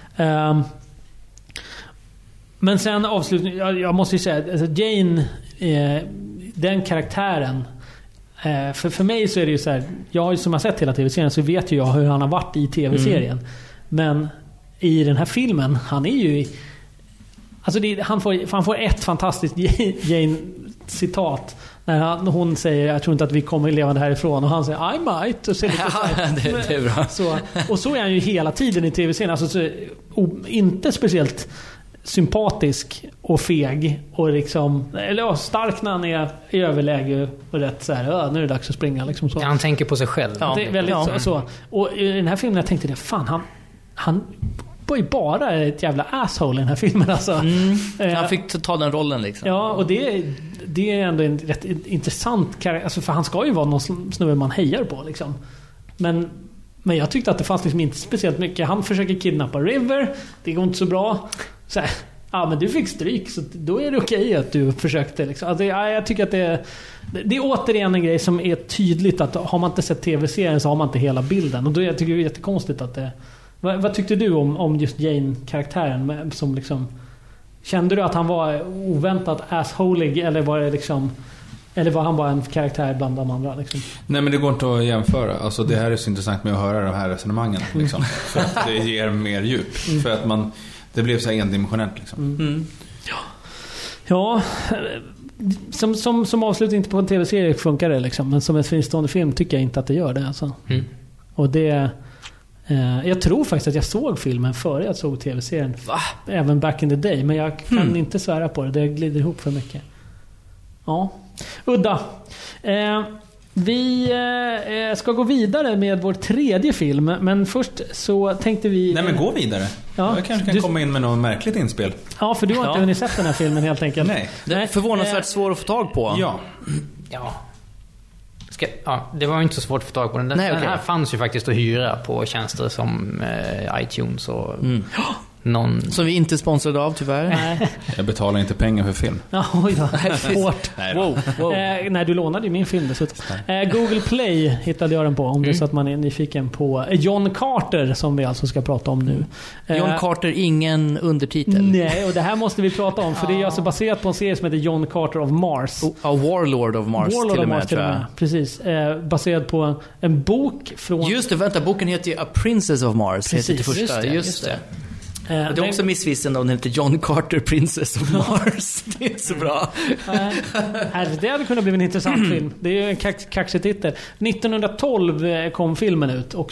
Men sen avslutning, jag måste ju säga alltså Jane, den karaktären, för mig så är det ju så här, jag som har sett hela tv-serien så vet ju jag hur han har varit i tv-serien. Men i den här filmen, han är ju alltså han får ett fantastiskt Jane-citat när hon säger, jag tror inte att vi kommer levande härifrån, och han säger I might, och så det är bra. Så är han ju hela tiden i tv-serien, alltså inte speciellt sympatisk och feg och liksom, eller stark när han är i överläge och rätt så här, nu är det dags att springa liksom så. Han tänker på sig själv. Ja, det är väldigt så. Och i den här filmen jag tänkte det, fan han var ju bara ett jävla asshole i den här filmen alltså. Han fick ta den rollen liksom. Ja, och det är ändå en rätt intressant karaktär, alltså, för han ska ju vara någon snubbe man hejar på liksom. Men jag tyckte att det fanns liksom inte speciellt mycket. Han försöker kidnappa River, det går inte så bra. Så här, men du fick stryk, så då är det okej att du försökte liksom. Alltså, jag tycker att det är återigen en grej som är tydligt, att har man inte sett tv-serien så har man inte hela bilden, och då jag tycker det är jättekonstigt att det... Vad tyckte du om just Jane-karaktären som liksom, kände du att han var oväntat assholig, eller var det liksom Eller var han bara en karaktär bland de andra liksom? Nej, men det går inte att jämföra. Alltså det här är så intressant med att höra de här resonemangen liksom. För att det ger mer djup. För att det blev så endimensionellt liksom. Ja, som avslutning på en tv-serie funkar det liksom. Men som en fristående film tycker jag inte att det gör det alltså. Och det... jag tror faktiskt att jag såg filmen före jag såg tv-serien. Även back in the day. Men jag kan inte svära på det. Det glider ihop för mycket. Ja. Udda. Vi ska gå vidare med vår tredje film. Men först så tänkte vi... Nej, men gå vidare. Ja, jag kanske kan komma in med något märkligt inspel. Ja, för du har inte hunnit sett den här filmen helt enkelt. Nej. Det är förvånansvärt svår att få tag på. Ja. Det var ju inte så svårt att få tag på den. Den här fanns ju faktiskt att hyra på tjänster som iTunes och någon... Som vi inte är sponsrade av, tyvärr. Nej. Jag betalar inte pengar för film. Oj då, hårt. Wow. Nej, du lånade ju min film dessutom. Google Play hittade jag den på, om det är så att man är nyfiken på John Carter, som vi alltså ska prata om nu. John Carter, ingen undertitel. Nej, och det här måste vi prata om, för det är alltså baserat på en serie som heter John Carter of Mars. Warlord of Mars till och med, tror jag. Precis. Baserad på en bok från... Just det, vänta, boken heter ju A Princess of Mars. Precis, heter det första. Just det. Det är också missvisande om den heter John Carter, Princess of Mars. Det är så bra. Det hade kunnat bli en intressant film. Det är en kaxig titel. 1912 kom filmen ut och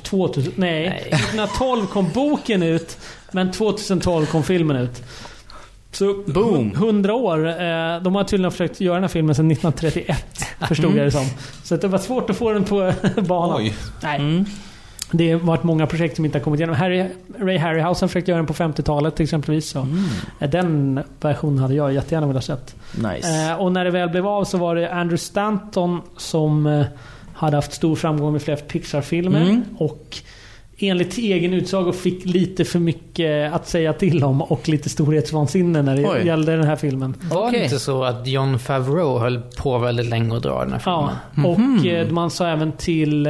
1912 kom boken ut, men 2012 kom filmen ut. Så boom, 100 år. De har tydligen försökt göra den här filmen sedan 1931, förstod jag det som. Så att det var svårt att få den på banan. Oj. Nej. Det har varit många projekt som inte har kommit igenom. Ray Harryhausen försökte göra den på 50-talet exempelvis. Så. Den versionen hade jag jättegärna velat sett. Nice. Och när det väl blev av så var det Andrew Stanton som hade haft stor framgång med flera Pixar-filmer. Och enligt egen utsago fick lite för mycket att säga till om och lite storhetsvansinne när det gällde den här filmen. Var det inte så att Jon Favreau höll på väldigt länge att dra den här filmen? Ja, och man sa även till...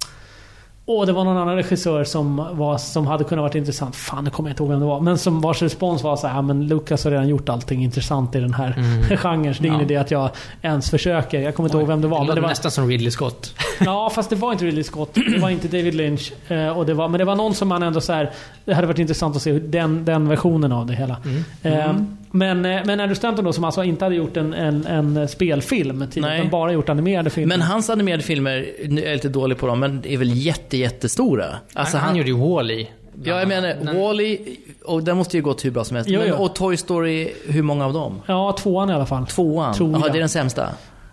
det var någon annan regissör som hade kunnat varit intressant. Fan, det kommer jag inte ihåg vem det var. Men som vars respons var så här: men Lucas har redan gjort allting intressant i den här genren. Så det är ingen idé att jag ens försöker. Jag kommer inte ihåg vem det var. Men det var nästan som Ridley Scott. Ja, fast det var inte Ridley Scott. Det var inte David Lynch. Men det var någon som man ändå så här, det hade varit intressant att se den versionen av det hela. Men Andrew Stanton då, som alltså inte hade gjort en spelfilm tidigare, utan bara gjort animerade filmer. Men hans animerade filmer, nu är jag lite dålig på dem, men är väl jättestora. Alltså han gjorde ju Wall-E. Ja, jag menar Wall-E, och den måste ju gå hur bra som helst. Men, och Toy Story, hur många av dem? Ja, 2:an i alla fall. 2:an? Ja, det är den sämsta.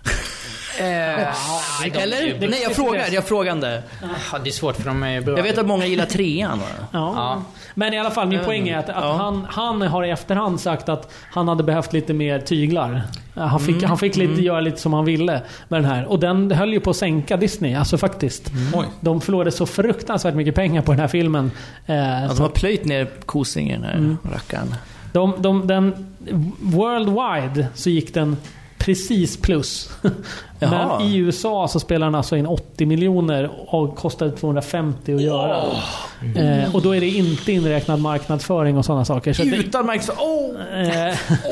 Eller? Nej, jag frågande. Det är svårt för dem är bra. Jag vet att många gillar 3:an. Ja. Men i alla fall, min poäng är att han har i efterhand sagt att han hade behövt lite mer tyglar. Han fick göra lite som han ville med den här. Och den höll ju på att sänka Disney, alltså faktiskt. De förlorade så fruktansvärt mycket pengar på den här filmen. De har plöjt ner Kosingen här, rackaren. Den worldwide så gick den precis plus. Men i USA så spelar den alltså in 80 miljoner och kostade 250 att göra. Och då är det inte inräknad marknadsföring och sådana saker. Så utan marknadsföring?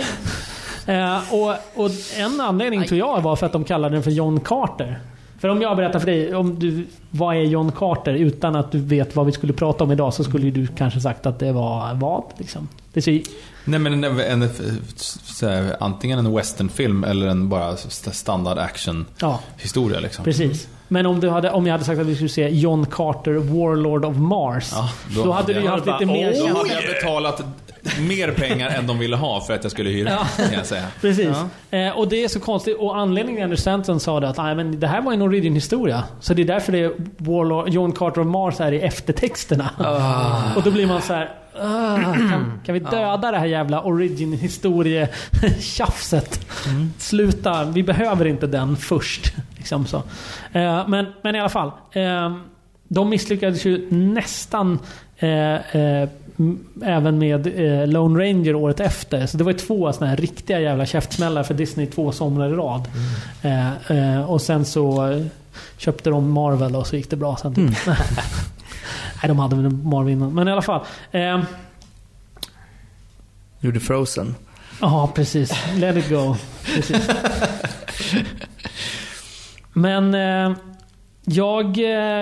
Och en anledning tror jag var för att de kallade den för John Carter. För om jag berättar för dig vad är John Carter utan att du vet vad vi skulle prata om idag, så skulle du kanske sagt att det var vad liksom. Nej, men antingen en westernfilm eller en bara standard action historia liksom. Precis. Men om jag hade sagt att vi skulle se John Carter, Warlord of Mars, då hade du haft lite mer känsla. Då hade jag betalat mer pengar än de ville ha för att jag skulle hyra, kan jag säga. Precis. Och det är så konstigt. Och anledningen Andrew Stanton sa det att men det här var en origin-historia. Så det är därför det är John Carter of Mars är i eftertexterna. Och då blir man så här: kan vi döda det här jävla origin-historie-tjafset? Sluta, vi behöver inte den först. Liksom så. Men i alla fall, de misslyckades ju nästan även med Lone Ranger året efter. Så det var ju 2 såna här riktiga jävla käftsmällar för Disney 2 somrar i rad. Och sen så köpte de Marvel och så gick det bra sen typ. Nej, de hade väl Marvel innan. Men i alla fall gjorde Frozen. Ja, precis. Let it go. Precis. Men jag...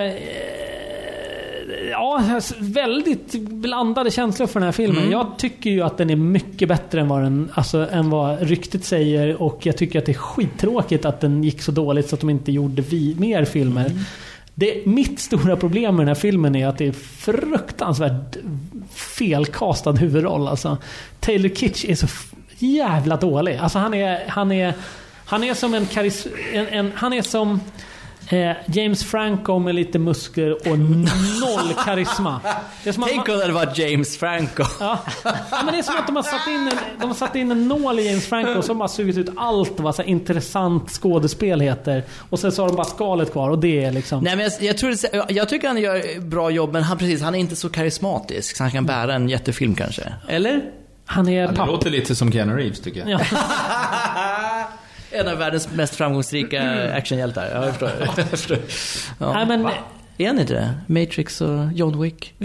väldigt blandade känslor för den här filmen. Jag tycker ju att den är mycket bättre än vad ryktet säger, och jag tycker att det är skittråkigt att den gick så dåligt så att de inte gjorde mer filmer. Mitt stora problem med den här filmen är att det är fruktansvärt felkastad huvudroll. Alltså, Taylor Kitsch är så jävla dålig. Alltså, han är som han är som James Franco med lite muskler och noll karisma. Tänk om det var James Franco. Ja, men det är som att de har satt in en nål i James Franco som har sugit ut allt vad så intressant skådespel heter, och sen så har de bara skalet kvar, och det är liksom... Nej, men jag tycker han gör bra jobb, men han är inte så karismatisk så han kan bära en jättefilm kanske. Eller? Det låter lite som Keanu Reeves, tycker jag. Ja. En av världens mest framgångsrika actionhjältar. Jag förstår. Ja. Nej, men... Är han inte det? Matrix och John Wick.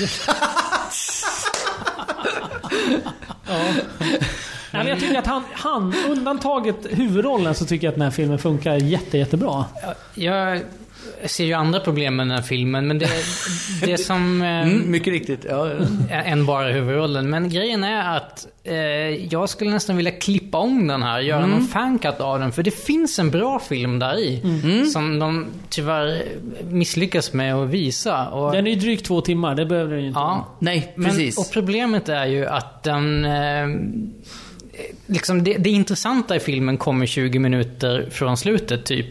Ja. Nej, men jag tycker att han undantaget huvudrollen, så tycker jag att den här filmen funkar jättebra. Jag ser ju andra problem med den här filmen, men det som... mycket riktigt. Ja. Än bara huvudrollen. Men grejen är att jag skulle nästan vilja klippa om den här, göra någon fancut av den, för det finns en bra film där i som de tyvärr misslyckas med att visa. Och den är ju drygt 2 timmar, det behöver den ju inte. Ja, nej, precis. Och problemet är ju att den... liksom det intressanta i filmen kommer 20 minuter från slutet typ.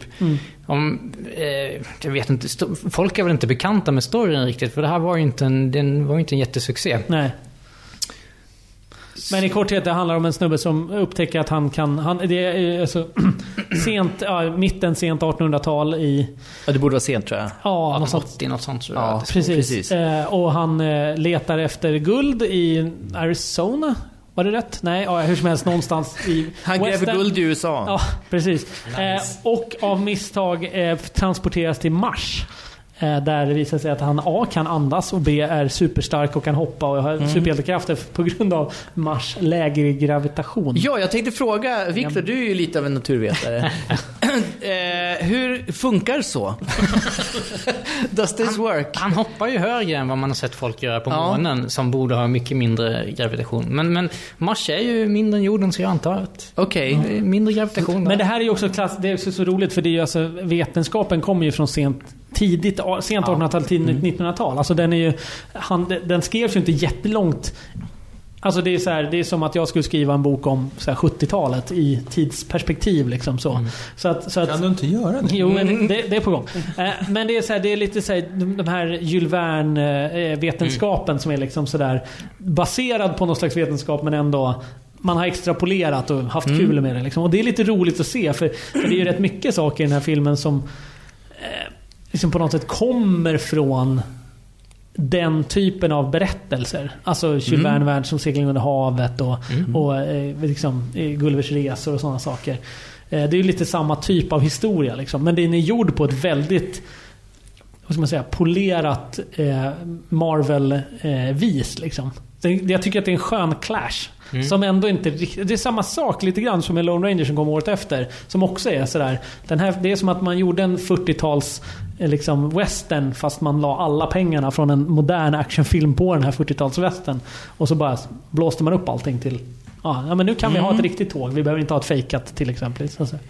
Jag vet inte, folk är väl inte bekanta med storyn riktigt, för det här var ju inte en jättesuccé. Nej. Men i korthet, det handlar om en snubbe som upptäcker att det är alltså sent 1800-tal i... Ja, det borde vara sent, tror jag. Ja, något sånt tror jag. Ja, precis. Och han letar efter guld i Arizona. Var det rätt? Nej, hur som helst någonstans i han gräver guld i USA. Ja, precis. Nice. Och av misstag transporteras till Mars. Där det visar sig att han A kan andas och B är superstark och kan hoppa och har superhjältekrafter på grund av Mars lägre gravitation. Ja, jag tänkte fråga Victor, du är ju lite av en naturvetare. Hur funkar så? Does this work? Han hoppar ju högre än vad man har sett folk göra på månen, som borde ha mycket mindre gravitation. Men Mars är ju mindre än jorden, så jag antar att mindre gravitation. Men det här är ju också det är så roligt, för det är ju alltså, vetenskapen kommer ju från sent 1800-tal, tidigt 1900-tal. Alltså den skrevs ju inte jättelångt. Alltså det är som att jag skulle skriva en bok om så här 70-talet i tidsperspektiv liksom så. Så att kan du inte göra det? Jo, men det är på gång. Men det är så här, det är lite så här, de här Jules Verne vetenskapen som är liksom så där baserad på någon slags vetenskap, men ändå man har extrapolerat och haft kul med det liksom. Och det är lite roligt att se, för det är ju rätt mycket saker i den här filmen som liksom på något sätt kommer från den typen av berättelser. Alltså Jules Verne som segling under havet och liksom Gullivers resor och sådana saker. Det är ju lite samma typ av historia liksom. Men den är gjord på ett väldigt, vad ska man säga, polerat Marvel-vis liksom. Jag tycker att det är en skön clash. Som ändå inte riktigt... Det är samma sak lite grann som med Lone Ranger som kom året efter, som också är sådär. Det är som att man gjorde en 40-tals liksom western, fast man la alla pengarna från en modern actionfilm på den här 40-tals western, och så bara blåste man upp allting till ja men nu kan vi ha ett riktigt tåg, vi behöver inte ha ett fejkat till exempel.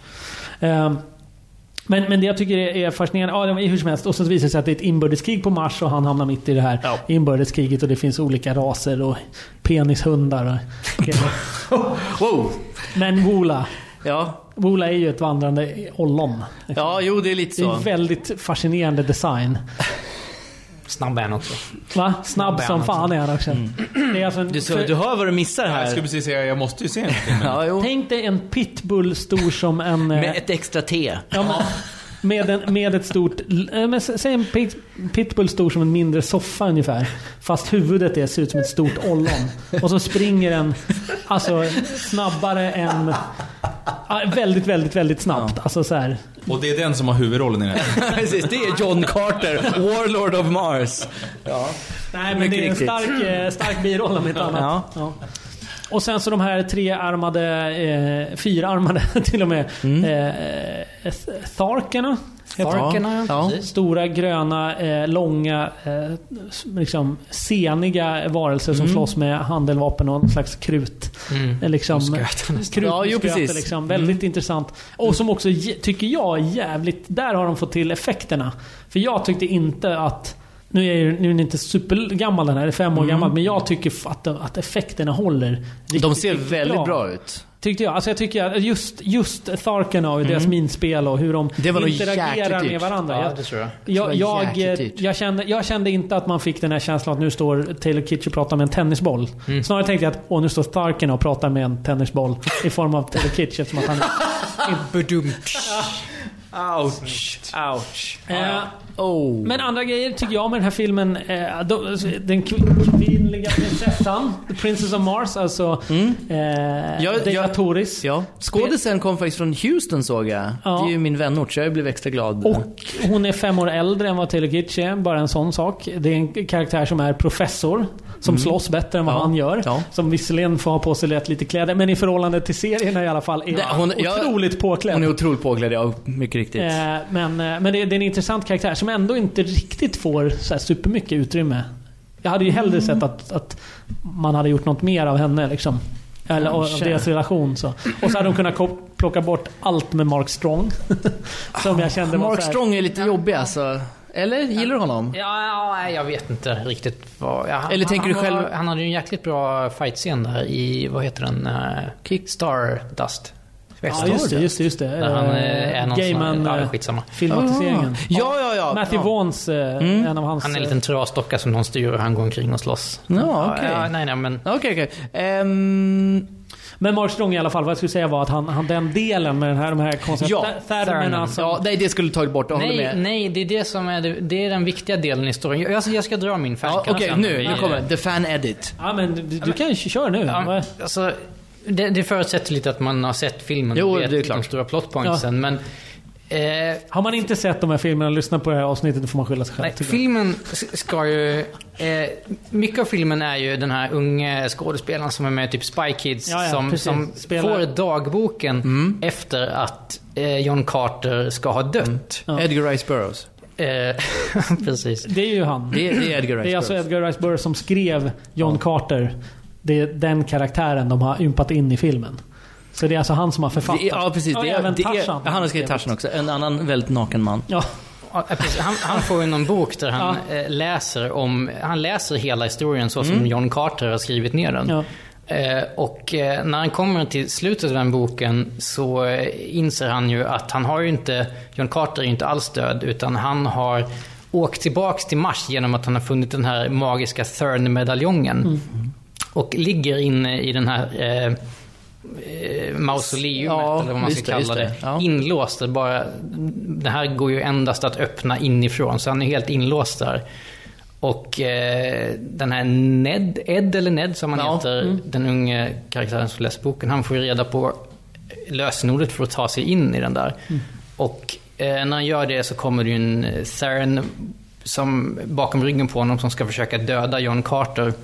Men det jag tycker är fascinerande, hur som helst, och så visar det sig att det är ett inbördeskrig på Mars, och han hamnar mitt i det här inbördeskriget, och det finns olika raser och penishundar wow. Men Wola är ju ett vandrande ollon. Ja, jo, det är lite så. Det är väldigt fascinerande design. Snabb är han också. Va? Snabb som fan är han också. Det är alltså du hör vad du missar här. Jag skulle precis säga, jag måste ju se Tänk dig en pitbull stor som en... med ett extra T. Ja, med ett stort... säg en pitbull stor som en mindre soffa ungefär. Fast huvudet ser ut som ett stort ollon. Och så springer den alltså snabbare än... väldigt, väldigt, väldigt snabbt. Alltså så här. Och det är den som har huvudrollen i det här. Precis, det är John Carter, Warlord of Mars. Ja. Nej, men det är en stark biroll om ett annat. Ja. Och sen så de här 3-armade, 4-armade till och med, Tharkerna. Ja. Stora, gröna, långa, liksom seniga varelser som slåss med handeldvapen och någon slags krut. Liksom, precis. Liksom, väldigt intressant. Och som också, tycker jag, jävligt... Där har de fått till effekterna. För jag tyckte inte att... Nu är den inte supergammal den här, det är 5 år gammal, men jag tycker att effekterna håller riktigt, de ser väldigt bra ut. Tyckte jag. Alltså jag tycker att just Tharkerna och deras minspel och hur de interagerar med varandra. Ja, det tror jag. Jag kände inte att man fick den här känslan att nu står Taylor Kitsch och pratar med en tennisboll. Snarare tänkte jag att nu står Tharkerna och pratar med en tennisboll i form av Taylor Kitsch, eftersom att han Ouch. Men andra grejer tycker jag med den här filmen, den kvinnliga prinsessan, The Princess of Mars, alltså Dana Torres. Ja. Skådisen kom faktiskt från Houston, såg jag. Det är ju min vänort, så jag blev extra glad. Och hon är 5 år äldre än vad Taylor Kitsch är, bara en sån sak. Det är en karaktär som är professor, som slåss bättre än vad han gör. Som visserligen får ha på sig lite kläder, men i förhållande till serierna i alla fall är hon otroligt påklädd. Hon är otroligt påklädd, ja, mycket riktigt. Men det är en intressant karaktär som ändå inte riktigt får så här supermycket utrymme. Jag hade ju hellre sett att man hade gjort något mer av henne liksom. Eller av deras relation så. Och så hade de kunnat plocka bort allt med Mark Strong. Som jag kände var Mark Strong är lite jobbig alltså. Eller gillar du honom? Ja, jag vet inte riktigt vad... Eller tänker du själv... Han hade ju en jäkligt bra fight-scen där i, vad heter den? Stardust. Ja, just det. Där han är någon Gaiman, skitsamma. Filmatiseringen. Ja. Matthew Vaughns, en av hans... Han är en liten trasdocka som någon styr och han går omkring och slåss. Nej, men... Okej. Men Mark Strong i alla fall, vad jag skulle säga var att han den delen med de här koncepterna det skulle tagit bort. Nej, det är det som är det är den viktiga delen i historien. Jag ska dra min färg. Okej, nu kommer The Fan Edit. Ja, men du kan ju köra nu. Alltså det förutsätter lite att man har sett filmen. Jo, och det är klart. De stora plotpointsen, men har man inte sett de här filmerna och lyssnat på det här avsnittet, då får man skylla sig själv. Nej, filmen ska ju... mycket av filmen är ju den här unga skådespelaren som är med typ Spy Kids som får dagboken efter att John Carter ska ha dött. Edgar Rice Burroughs. Precis. Det är ju han. Det är Edgar Rice Burroughs. Det är alltså Edgar Rice Burroughs som skrev John Carter. Det är den karaktären de har ympat in i filmen. Så det är alltså han som har författat. Ja, precis. Han har skrivit Tarzan också. En annan väldigt naken man. Ja. Han får ju någon bok där han han läser hela historien så som John Carter har skrivit ner den. Ja. Och när han kommer till slutet av den boken så inser han ju att han har ju inte... John Carter är ju inte alls död, utan han har åkt tillbaks till Mars genom att han har funnit den här magiska Thurn-medaljongen. Och ligger inne i den här mausoleumet eller vad man ska kalla det. Inlåst. Det här går ju endast att öppna inifrån, så han är helt inlåst där. Och den här Ned som han heter, den unga karaktären som läser boken, han får ju reda på lösenordet för att ta sig in i den där. Och när han gör det så kommer det ju en Thurn som bakom ryggen på honom som ska försöka döda John Carter.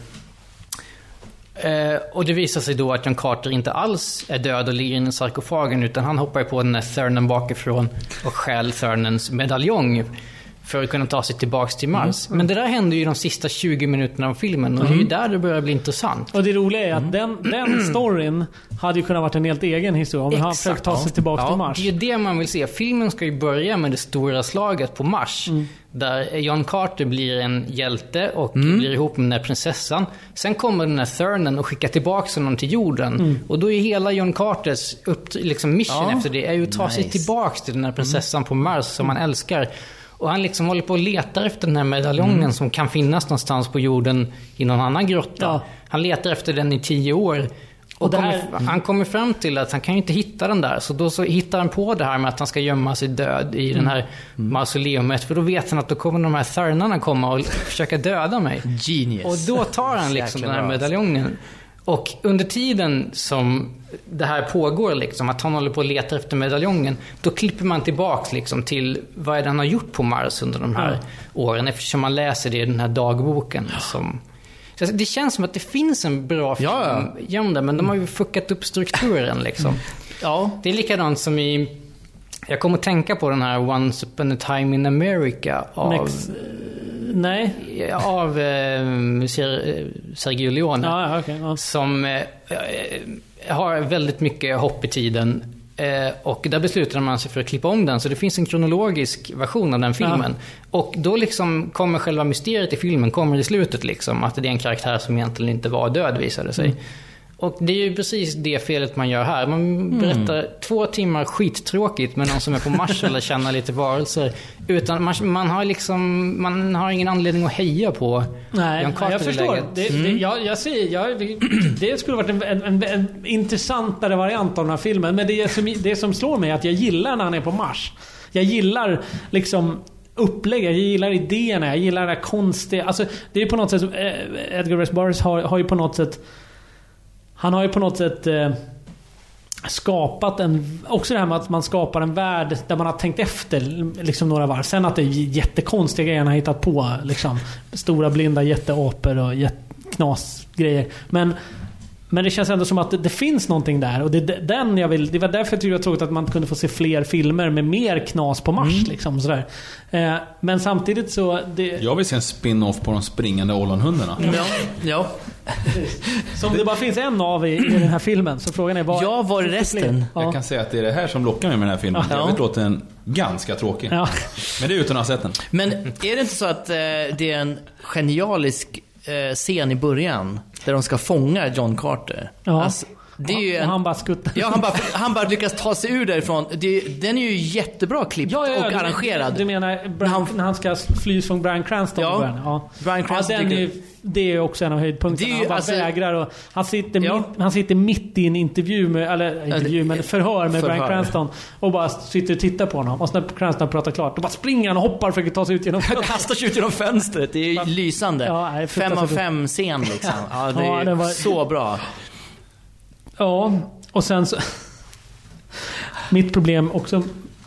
Och det visar sig då att John Carter inte alls är död och ligger i sarkofagen, utan han hoppar på den här Thurnen bakifrån och stjäl Thurnens medaljong för att kunna ta sig tillbaks till Mars. Men det där händer ju de sista 20 minuterna av filmen, och det är ju där det börjar bli intressant. Och det roliga är att den storyn hade ju kunnat varit en helt egen historia om han försökt ta sig tillbaka till Mars. Det är ju det man vill se. Filmen ska ju börja med det stora slaget på Mars. Där John Carter blir en hjälte och blir ihop med den där prinsessan. Sen kommer den här Thurnen och skickar tillbaka honom till jorden. Och då är hela John Carters mission efter det är ju att ta sig tillbaka till den här prinsessan på Mars som han älskar. Och han liksom håller på och letar efter den här medaljongen som kan finnas någonstans på jorden i någon annan grotta. Han letar efter den i 10 år. Och han kommer fram till att han kan ju inte hitta den där. Så då så hittar han på det här med att han ska gömma sig död i den här mausoleumet. För då vet han att då kommer de här Thurnarna komma och försöka döda mig. Genius. Och då tar han liksom den här medaljongen. Och under tiden som det här pågår, liksom, att han håller på att leta efter medaljongen, då klipper man tillbaka liksom, till vad är det han har gjort på Mars under de här åren, eftersom man läser det i den här dagboken Så det känns som att det finns en bra film genom det, men de har ju fuckat upp strukturen liksom. Ja. Det är likadant som i... Jag kommer att tänka på den här Once Upon a Time in America av Sergio Leone. Som har väldigt mycket hopp i tiden. Och där beslutade man sig för att klippa om den. Så det finns en kronologisk version av den filmen. Och då liksom kommer själva mysteriet i filmen kommer i slutet liksom. Att det är en karaktär som egentligen inte var död, visade sig. Och det är ju precis det felet man gör här. Man berättar 2 timmar skittråkigt med någon som är på Mars eller känner lite varelser. Utan man har ingen anledning att heja på. Nej, jag förstår. Det skulle varit en intressantare variant av den här filmen. Men det som slår mig är att jag gillar när han är på Mars. Jag gillar liksom upplägget, jag gillar idéerna, jag gillar det här konstiga. Alltså, det är på något sätt Edgar Rice Burroughs har ju på något sätt... Han har ju på något sätt skapat också det här med att man skapar en värld där man har tänkt efter liksom några varv. Sen att det är jättekonstiga grejer han har hittat på liksom, stora blinda jätteapor och knasgrejer. Men det känns ändå som att det finns någonting där. Och det var därför jag tyckte det var tråkigt att man kunde få se fler filmer med mer knas på Mars liksom, sådär. Men samtidigt så jag vill se en spin-off på de springande ollonhundarna. Ja. Som det bara finns en av i den här filmen. Så frågan är var är resten? Jag kan säga att det är det här som lockar mig med den här filmen. Jag vet låta den ganska tråkig. Men det är utan att ha sett den. Men är det inte så att det är en genialisk scen i början där de ska fånga John Carter? Alltså, det är ju han bara skuttar. Han bara lyckas ta sig ur därifrån. Den är ju jättebra klippt och arrangerad. Du menar när han ska fly från Bryan Cranston? Bryan Cranston. Det är också en av höjdpunkterna. Han bara vägrar och han sitter mitt i en men förhör med Bryan Cranston och bara sitter och tittar på honom. Och när Cranston pratar klart, då bara springer han och hoppar för att ta sig ut genom fönstret. Kastar sig ut genom fönstret. Det är lysande. 5 av 5 scen liksom. Det var så bra. Ja, och sen så mitt problem också.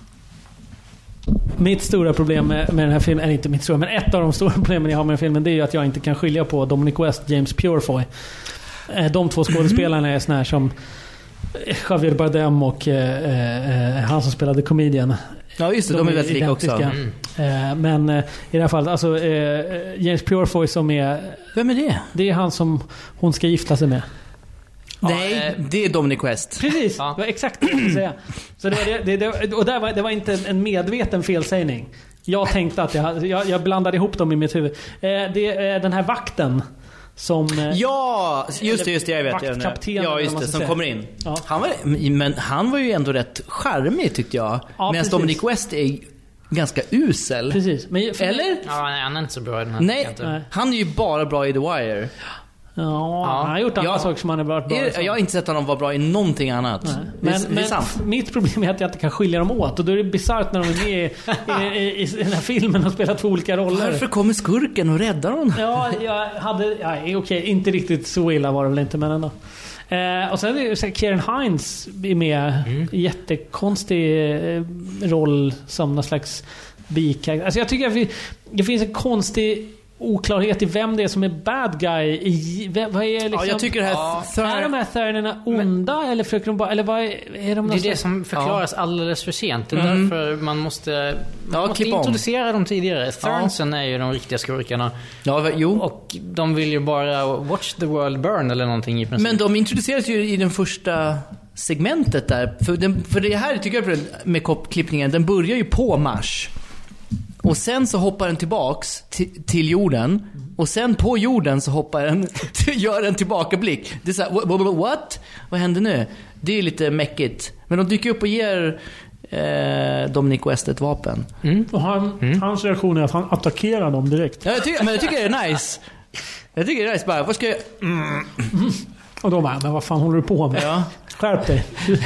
Mitt stora problem med den här filmen, inte mitt stora, men ett av de stora problemen jag har med den filmen, det är ju att jag inte kan skilja på Dominic West, James Purefoy. De 2 skådespelarna är såna här som Javier Bardem och han som spelade Comedian. Ja just det, de är väldigt lika också. Men i det här fallet, alltså James Purefoy som är... Vem är det? Det är han som hon ska gifta sig med. Nej, det är Dominic West. Precis, det var exakt det jag skulle säga. Så det var inte en medveten felsägning. Jag tänkte att jag blandade ihop dem i mitt huvud. Det är den här vakten som... Ja, just det, jag vet. Vaktkaptenen, just det, som säga. Kommer in. Ja. Han var ju ändå rätt charmig tyckte jag. Medan Dominic West är ganska usel. Precis. Eller? Ja, han är inte så bra i den här. Nej, han är ju bara bra i The Wire. Han har gjort andra saker som han är bra i. Jag har inte sett honom vara bra i någonting annat. Men mitt problem är att jag inte kan skilja dem åt. Och då är det bizarrt när de är med i den här filmen och spelar 2 olika roller. Varför kommer skurken och räddar honom? Okej, inte riktigt så illa var det väl inte, men ändå. Och sen är det Kieran Hines med jättekonstig roll som någon slags bikaraktär. Alltså jag tycker att det finns en konstig oklarhet i vem det är som är bad guy vad är liksom, jag tycker det här är de här Thurnerna onda eller försöker de bara, eller vad är de? Det är det som förklaras alldeles för sent. Det är därför man måste introducera dem tidigare. Thurnsen är ju de riktiga skurkarna. Och de vill ju bara watch the world burn eller någonting i princip. Men de introduceras ju i den första segmentet där. För det här tycker jag med klippningen, den börjar ju på Mars. Och sen så hoppar den tillbaks till jorden. Och sen på jorden så hoppar den gör en tillbakablick. Det är så här, what? Vad händer nu? Det är lite mäckigt. Men de dyker upp och ger Dominic West ett vapen. Och hans reaktion är att han attackerar dem direkt. Ja, jag tycker det är nice. Jag tycker det är nice bara. Vad ska jag... Och då bara, men vad fan håller du på med? Ja. Skärp dig.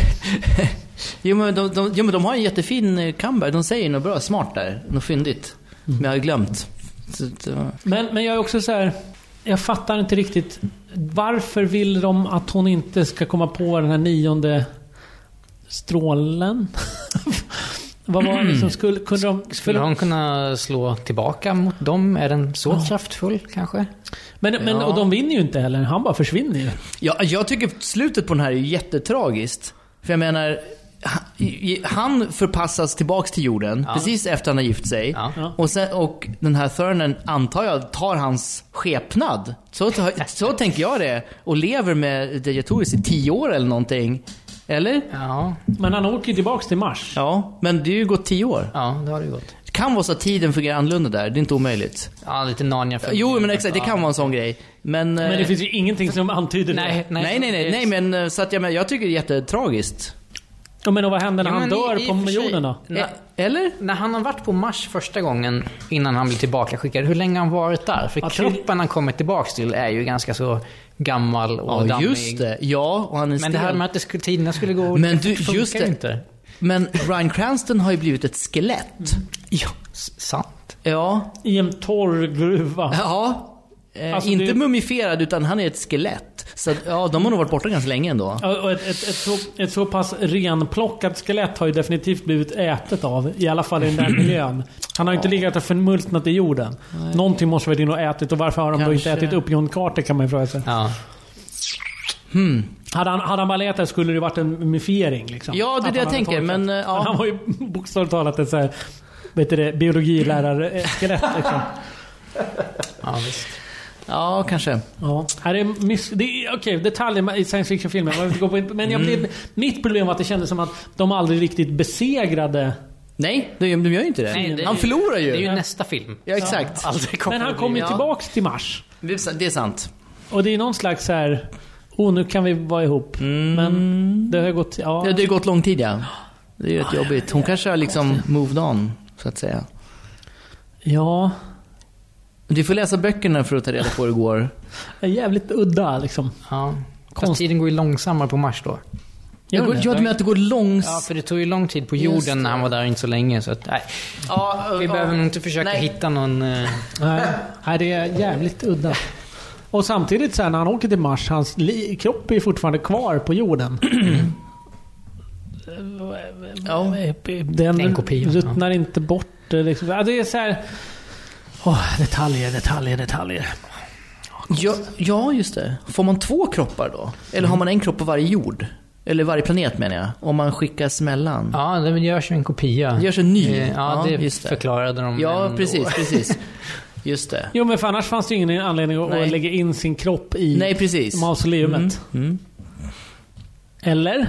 Jo men de har en jättefin comeback. De säger något bra, smart där. Något fyndigt. Men jag har glömt. Men jag är också så här, jag fattar inte riktigt. Varför vill de att hon inte ska komma på den här 9:e strålen? Vad var det som skulle hon kunna slå tillbaka mot dem? Är den så kraftfull kanske? Men och de vinner ju inte heller. Han bara försvinner ju. Ja, jag tycker slutet på den här är jättetragiskt. För jag menar, han förpassas tillbaks till jorden precis efter han har gift sig. Ja. Och den här Thurnen, antar jag, tar hans skepnad. Så tänker jag det. Och lever med Dejatoris i 10 år eller någonting. Eller? Ja. Men han åker tillbaks till Mars. Ja, men det är ju gått 10 år. Ja, det har det gått. Det kan vara så att tiden fungerar annorlunda där. Det är inte omöjligt. Ja, lite Narnia. Jo, men exakt, det kan vara en sån grej. Men det finns ju ingenting som antyder det. Nej, men så att jag tycker det är jättetragiskt. Ja, men vad händer när han dör på jorden då? Eller? När han har varit på Mars första gången innan han blir tillbaka skickad, hur länge har han varit där? För kroppen han kommer tillbaka till är ju ganska så gammal och dammig. Just det. Ja, och han är men det här med att tiderna skulle gå... Men du, just det. Inte. Men Bryan Cranston har ju blivit ett skelett. Ja, sant. Ja. I en torr gruva. Ja. Alltså inte mumifierad, utan han är ett skelett. Så de har nog varit borta ganska länge ändå. Och ett så pass renplockat skelett har ju definitivt blivit ätet av. I alla fall i den där miljön. Han har inte legat och förmultnat i jorden. Nej. Någonting måste väl in och ätit. Och varför har de då inte ätit upp John Carter, kan man ju fråga sig. Ja. Hade han bara letat skulle det varit en mumifiering liksom. Ja, det är det jag tänker. Men han var ju bokstavligt talat ett så här, biologilärare-skelett liksom. Ja, visst. Ja, kanske. Ja. Här är okej, detaljer i science fiction-filmer. Men mitt problem var att det kändes som att de aldrig riktigt besegrade. Nej, de gör ju inte det. Nej, han förlorar ju. Det är ju nästa film. Ja, exakt. Men han kommer ju tillbaks till Mars. Det är sant. Och det är någon slags så här, nu kan vi vara ihop. Men det har gått... Ja, det har gått lång tid, ja. Det är ju jobbigt. Hon kanske har liksom moved on, så att säga. Ja. Du får läsa böckerna för att ta reda på hur det går. Det är jävligt udda liksom. Ja. Fast tiden går ju långsammare på Mars då. Jag med att det går långsamt. Ja, för det tog ju lång tid på jorden när han var där inte så länge. Så att, vi behöver nog inte försöka hitta någon... Nej, det är jävligt udda. Och samtidigt så här, när han åker till Mars, hans kropp är fortfarande kvar på jorden. Den ruttnar inte bort. Liksom. Ja, det är så här... detaljer. Ja, just det. Får man 2 kroppar då? Eller har man en kropp på varje jord? Eller varje planet, menar jag. Om man skickas mellan. Ja, det görs ju en kopia. Det görs en ny. Ja, det förklarade de. Ja, precis. Just det. Jo, men för annars fanns det ju ingen anledning att lägga in sin kropp i mausoleumet. Eller?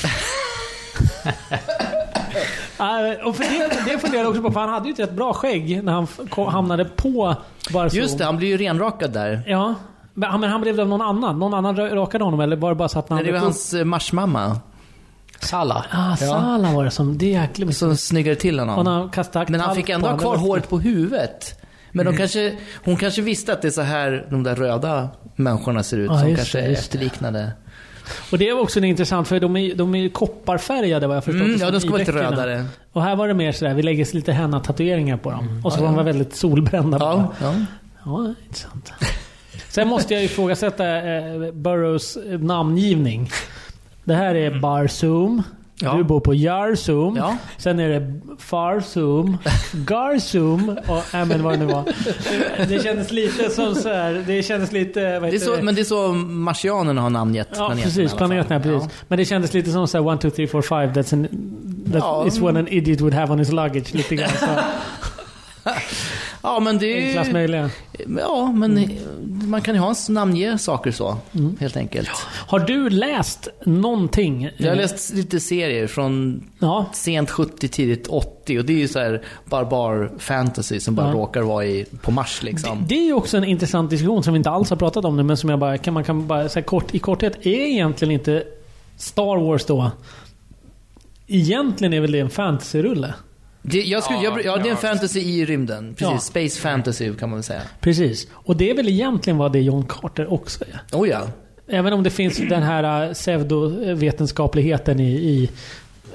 Och för det funderar jag också på, för han hade ju ett rätt bra skägg när han hamnade på Barzoom. Just det, han blev ju renrakad där. Ja, men han blev det av någon annan rakade honom, eller var det bara så att... Nej, det var hans marsmamma. Sala. Sala var det som det. Så snyggade till honom. Men han fick ändå ha kvar håret på huvudet. Men hon kanske visste att det är så här de där röda människorna ser ut, som kanske efterliknade. Och det är också intressant, för de är kopparfärgade, vad jag förstått. Ja, de ska vara lite rödare. Och här var det mer sådär, vi lägger lite henna-tatueringar på dem. Och så var de väldigt solbrända. Ja, intressant. Sen måste jag ifrågasätta Burroughs namngivning. Det här är Barzoom. Du bor på Jarzoom. Sen är det Farzoom, Garzoom och men vad det nu var. Det kändes lite som så här, det kändes lite men det är så marsianerna har namngett planeten. Precis, planeterna precis. Men det kändes lite som så här 1 2 3 4 5 that is what an idiot would have on his luggage, lite grann så. Ja, men det är enklast möjliga. Ja, men man kan ju ha en namnge saker så, helt enkelt. Har du läst någonting? Jag har läst lite serier från sent 70, tidigt 80, och det är ju så här barbar fantasy som bara råkar vara på Mars liksom. Det är ju också en intressant diskussion som vi inte alls har pratat om nu, men som man kan bara säga i korthet, är egentligen inte Star Wars då, egentligen är väl det en fantasy-rulle? Det är en fantasy i rymden. Precis, space fantasy kan man väl säga. Precis, och det är väl egentligen vad det John Carter också är. Oh ja. Även om det finns den här pseudovetenskapligheten i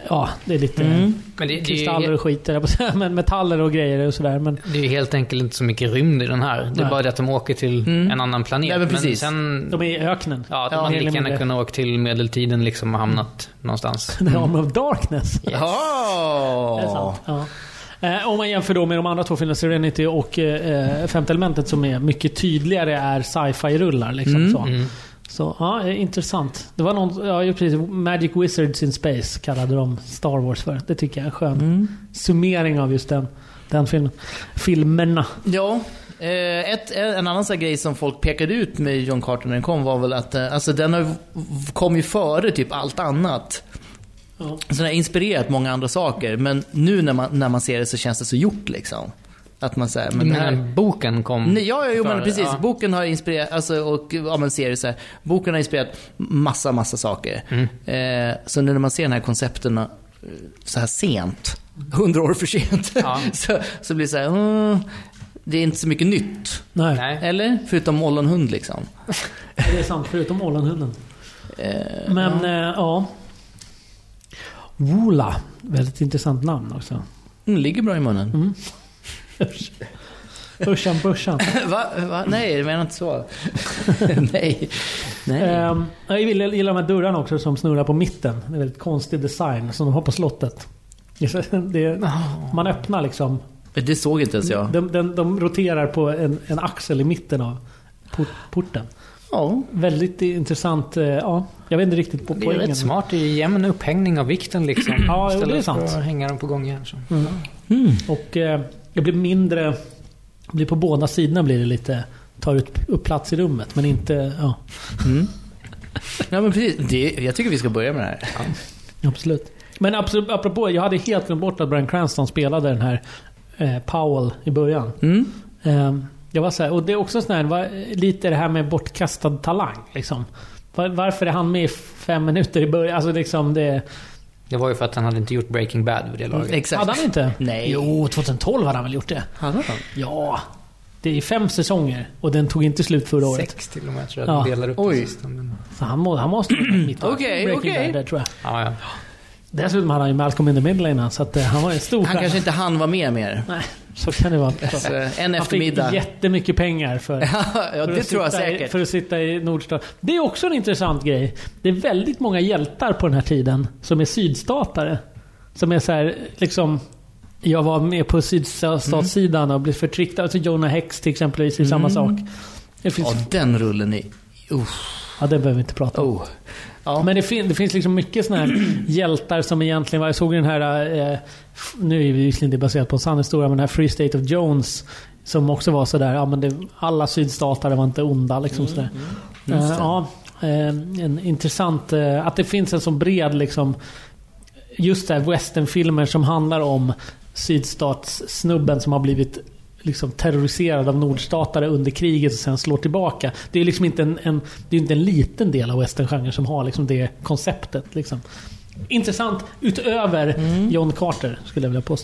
Ja, det är lite Men det kristaller och skit men metaller och grejer och sådär. Men det är ju helt enkelt inte så mycket rymd i den här. Det är bara det att de åker till en annan planet. Ja, men precis. Sen, de är i öknen. ja, de hade lika gärna kunnat åka till medeltiden liksom och hamnat någonstans. The Arm of Darkness. Yes. Det är sant. Ja. Om man jämför då med de andra två filmerna, Serenity och Femte elementet, som är mycket tydligare är sci-fi-rullar liksom. Så ja, intressant. Det var någon, precis, Magic Wizards in Space kallade de Star Wars för. Det tycker jag är en skön summering av just den filmerna. Ja, en annan sån grej som folk pekade ut med John Carter när den kom var väl att alltså den kom ju före typ allt annat. Så den har inspirerat många andra saker, men nu när man ser det så känns det så gjort liksom. Att man säger, men här boken kom. Nej, men precis. Ja. Boken har inspirerat, alltså, och man ser det så här. Boken har inspirerat massa saker. Så nu när man ser den här koncepten så här sent, 100 år för sent, så blir det så här, det är inte så mycket nytt. Nej. Eller? Förutom Ollonhund liksom. Det är sant, förutom Ollonhunden. Men ja. Woola, väldigt intressant namn också. Ligger bra i munnen. Börsan. Va? Nej, det menar inte så. Nej. Jag gillar de här dörrarna också som snurrar på mitten. Det är väldigt konstig design som de har på slottet. Man öppnar liksom. Det såg inte ens jag. De roterar på en axel i mitten av porten. Ja. Väldigt intressant. Ja, jag vet inte riktigt på poängen. Det är rätt smart. Det är jämn upphängning av vikten liksom. Ja, det är istället sant. för att hänga dem på gången. Och det blir mindre. Blir på båda sidorna blir det lite, tar upp plats i rummet, men inte. Ja, men precis. Jag tycker vi ska börja med det här. Ja. Absolut. Men apropå, jag hade helt glömt bort att Bryan Cranston spelade den här Powell i början. Jag var så här, och det är också sån här, lite det här med bortkastad talang liksom. Varför är han med i 5 minuter i början? Alltså liksom det var ju för att han hade inte gjort Breaking Bad vid det laget. Exakt. Hade han inte? Nej. Jo, 2012 hade han väl gjort det. Hade han? Ja. Det är 5 säsonger och den tog inte slut förra året. 6 till och med, tror jag. Ja. Delar upp det sista, men... Så han måste mitt Okej. Bad, tror jag. Ja. Dessutom hade han ju Malcolm in the Middle innan, så att han var en stor Han kanske inte han var med mer. Nej, så kan det vara. Alltså, en eftermiddag. Han fick jättemycket pengar för det tror jag säkert. För att sitta i Nordstan. Det är också en intressant grej. Det är väldigt många hjältar på den här tiden som är sydstatare. Som är så här, liksom... Jag var med på sydstatssidan och blev förtryckt. Alltså Jonah Hex till exempel är samma sak. Det finns... Ja, den rullen är... Ja, det behöver vi inte prata om. Ja. Men det finns liksom mycket såna här hjältar som egentligen var... Jag såg den här... nu är vi visserligen inte baserat på en sann historia, men den här Free State of Jones som också var sådär... Ja, men alla sydstatare var inte onda liksom sådär. En intressant... att det finns en så bred liksom... Just det här westernfilmer som handlar om sydstatssnubben som har blivit liksom terroriserad av nordstatare under kriget och sen slår tillbaka. Det är liksom inte det är inte en liten del av westerngenren som har liksom det konceptet liksom. Intressant utöver John Carter skulle jag vilja påstå.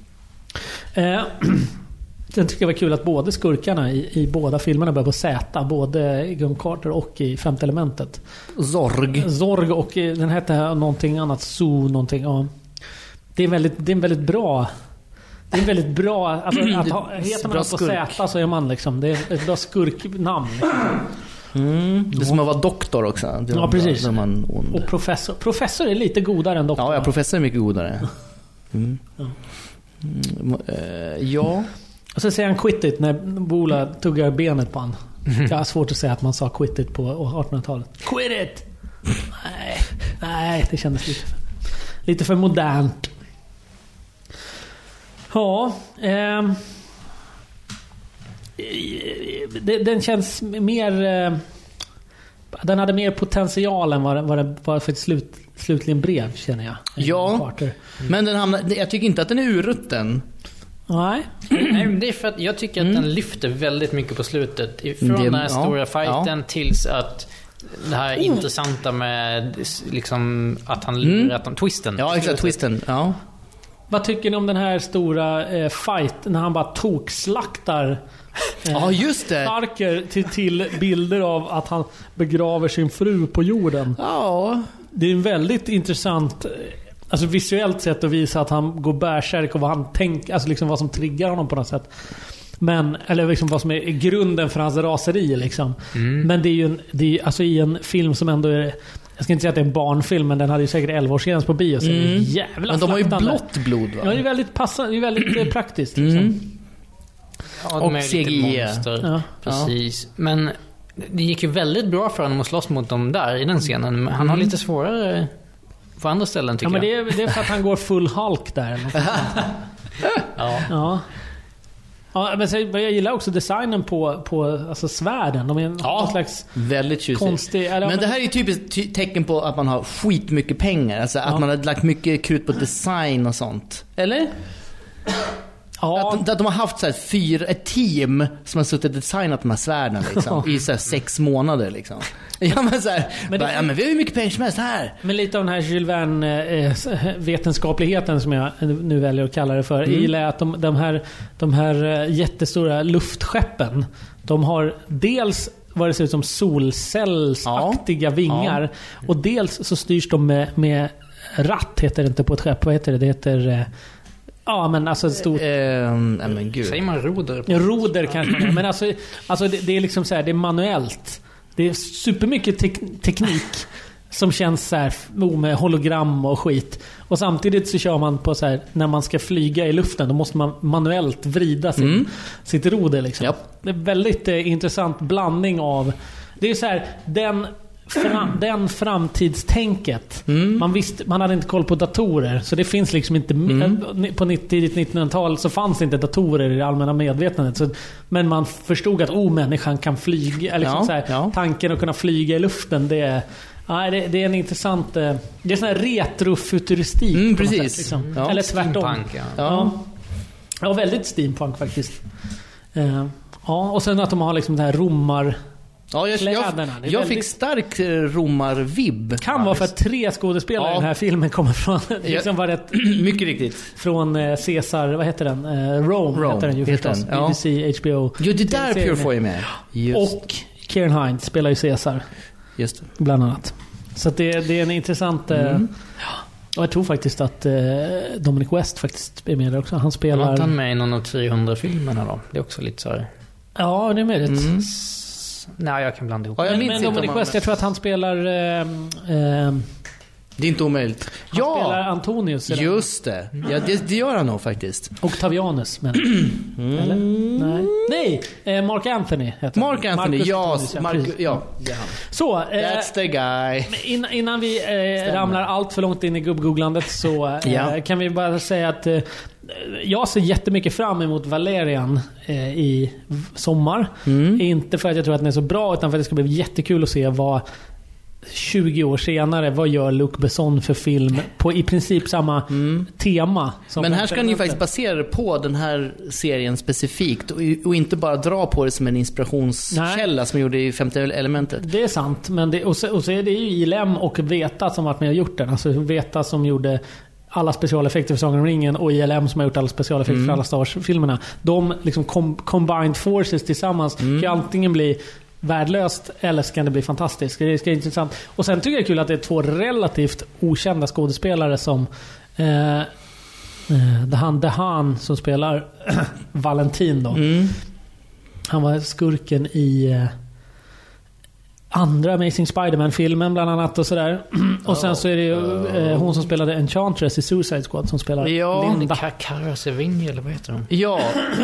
Sen tycker jag var kul att både skurkarna i båda filmerna börjar på Z, både John Carter och i Femte elementet. Zorg och den heter någonting annat, någonting. Ja. Det är en väldigt bra. Det är väldigt bra alltså, heter man på Z så är man liksom, det är ett bra skurknamn liksom. Det är som att vara doktor också. Ja, precis. Och professor. Professor är lite godare än doktor. Ja, professor är mycket godare. Ja. Och så säger han quit it när Bola tuggar benet på han. Jag har svårt att säga att man sa quit it på 1800-talet. Quit it! Nej, det kändes lite för modernt. Ja, den känns mer... Den hade mer potential än vad det var för ett slutligen brev, känner jag. Ja, men jag tycker inte att den är urrutten. Nej, men det är för att jag tycker att den lyfter väldigt mycket på slutet. Från den här stora fighten tills att det här intressanta med liksom att han lurar att twisten. Ja, exakt, twisten. Ja. Vad tycker ni om den här stora fight när han bara tokslaktar just det. Starker till bilder av att han begraver sin fru på jorden? Ja. Det är en väldigt intressant alltså visuellt sett att visa att han går bärsärk och vad han tänker, alltså liksom vad som triggar honom på något sätt. Men, eller liksom vad som är grunden för hans raseri liksom. Men det är ju alltså i en film som ändå är, jag ska inte säga att det är en barnfilm, men den hade ju säkert 11-årsgräns på bio, så det är jävla. Men de har ju blått blod, va? Ja, det är väldigt passande, det är väldigt praktiskt liksom. Ja, och de är CGI. lite monster. Ja. Precis. Men det gick ju väldigt bra för honom att slåss mot dem där i den scenen. Men han har lite svårare på andra ställen, tycker men jag. det är för att han går full Hulk där eller något sånt där. Ja. Ja, men så, jag gillar också designen på alltså svärden. De är någon slags väldigt tjusigt. konstig. Men det här är ju typiskt tecken på att man har skitmycket pengar. Alltså att man har lagt mycket krut på design och sånt. Eller? Ja. Att de har haft så här ett team som har suttit och designat de här svärden liksom, i så här 6 månader liksom. Ja, men så här, men vi har ju mycket pengar som helst här. Men lite av den här Jules Verne vetenskapligheten som jag nu väljer att kalla det för. Jag gillar att de här jättestora luftskeppen, de har dels vad det ser ut som solcellsaktiga vingar, och dels så styrs de med ratt, heter det inte på ett skepp. Vad heter det? Det heter ja, men alltså stort. Men gud. Säger man roder? Roder kanske. Men alltså det är liksom så här, det är manuellt. Det är supermycket teknik som känns så här med hologram och skit. Och samtidigt så kör man på så här, när man ska flyga i luften, då måste man manuellt vrida sitt roder liksom. Yep. Det är väldigt intressant blandning av, det är så här, den framtidstänket. Man hade inte koll på datorer, så det finns liksom inte på tidigt 1900-tal så fanns inte datorer i det allmänna medvetandet, så, men man förstod att människan kan flyga liksom tanken att kunna flyga i luften, det är en intressant, det är sån här retrofuturistik precis sätt, liksom. Eller tvärtom. Ja, väldigt steampunk faktiskt. Och sen att de har liksom det här romar. Ja, jag fick stark romarvibb. Kan vara för att 3 skådespelare i den här filmen kommer från liksom var rätt mycket riktigt från Caesar, vad heter den? Rome heter den ju förstås. BBC, HBO. Jo, det där Purefoy är med. Och Keira Hines spelar ju Caesar. Just det. Bland annat. Så att det är en intressant och jag tror faktiskt att Dominic West faktiskt är med där också. Han spelar... Har han med i någon av 300-filmerna då? Det är också lite så här... Ja, det är möjligt. Nej, jag kan blanda ihop. Men Dominic West, jag tror att han spelar... det är inte omöjligt. Han spelar Antonius. Just det. Ja, det gör han nog faktiskt. Octavianus, men... Eller? Nej, Mark Anthony heter Mark Anthony, ja. Så, that's the guy. Innan vi ramlar allt för långt in i gubb-googlandet så kan vi bara säga att jag ser jättemycket fram emot Valerian i sommar. Inte för att jag tror att den är så bra, utan för att det ska bli jättekul att se vad 20 år senare, vad gör Luc Besson för film på i princip samma tema. Men här ska ni ju faktiskt basera det på den här serien specifikt och inte bara dra på det som en inspirationskälla som gjorde i 50 elementet. Det är sant, men och så är det ju ILM och Veta som varit med och gjort den. Alltså Veta som gjorde alla specialeffekter för Sagan om ringen och ILM som har gjort alla specialeffekter för alla Star Wars-filmerna. De liksom combined forces tillsammans kan antingen bli värdelöst eller så kan det bli fantastiskt. Det är intressant. Och sen tycker jag det är kul att det är 2 relativt okända skådespelare som Han som spelar Valentin då. Han var skurken i andra Amazing Spider-Man-filmen bland annat och sådär. Och sen så är det ju hon som spelade Enchantress i Suicide Squad som spelar Linda. Cara Sevigne, eller vad heter hon? Ja,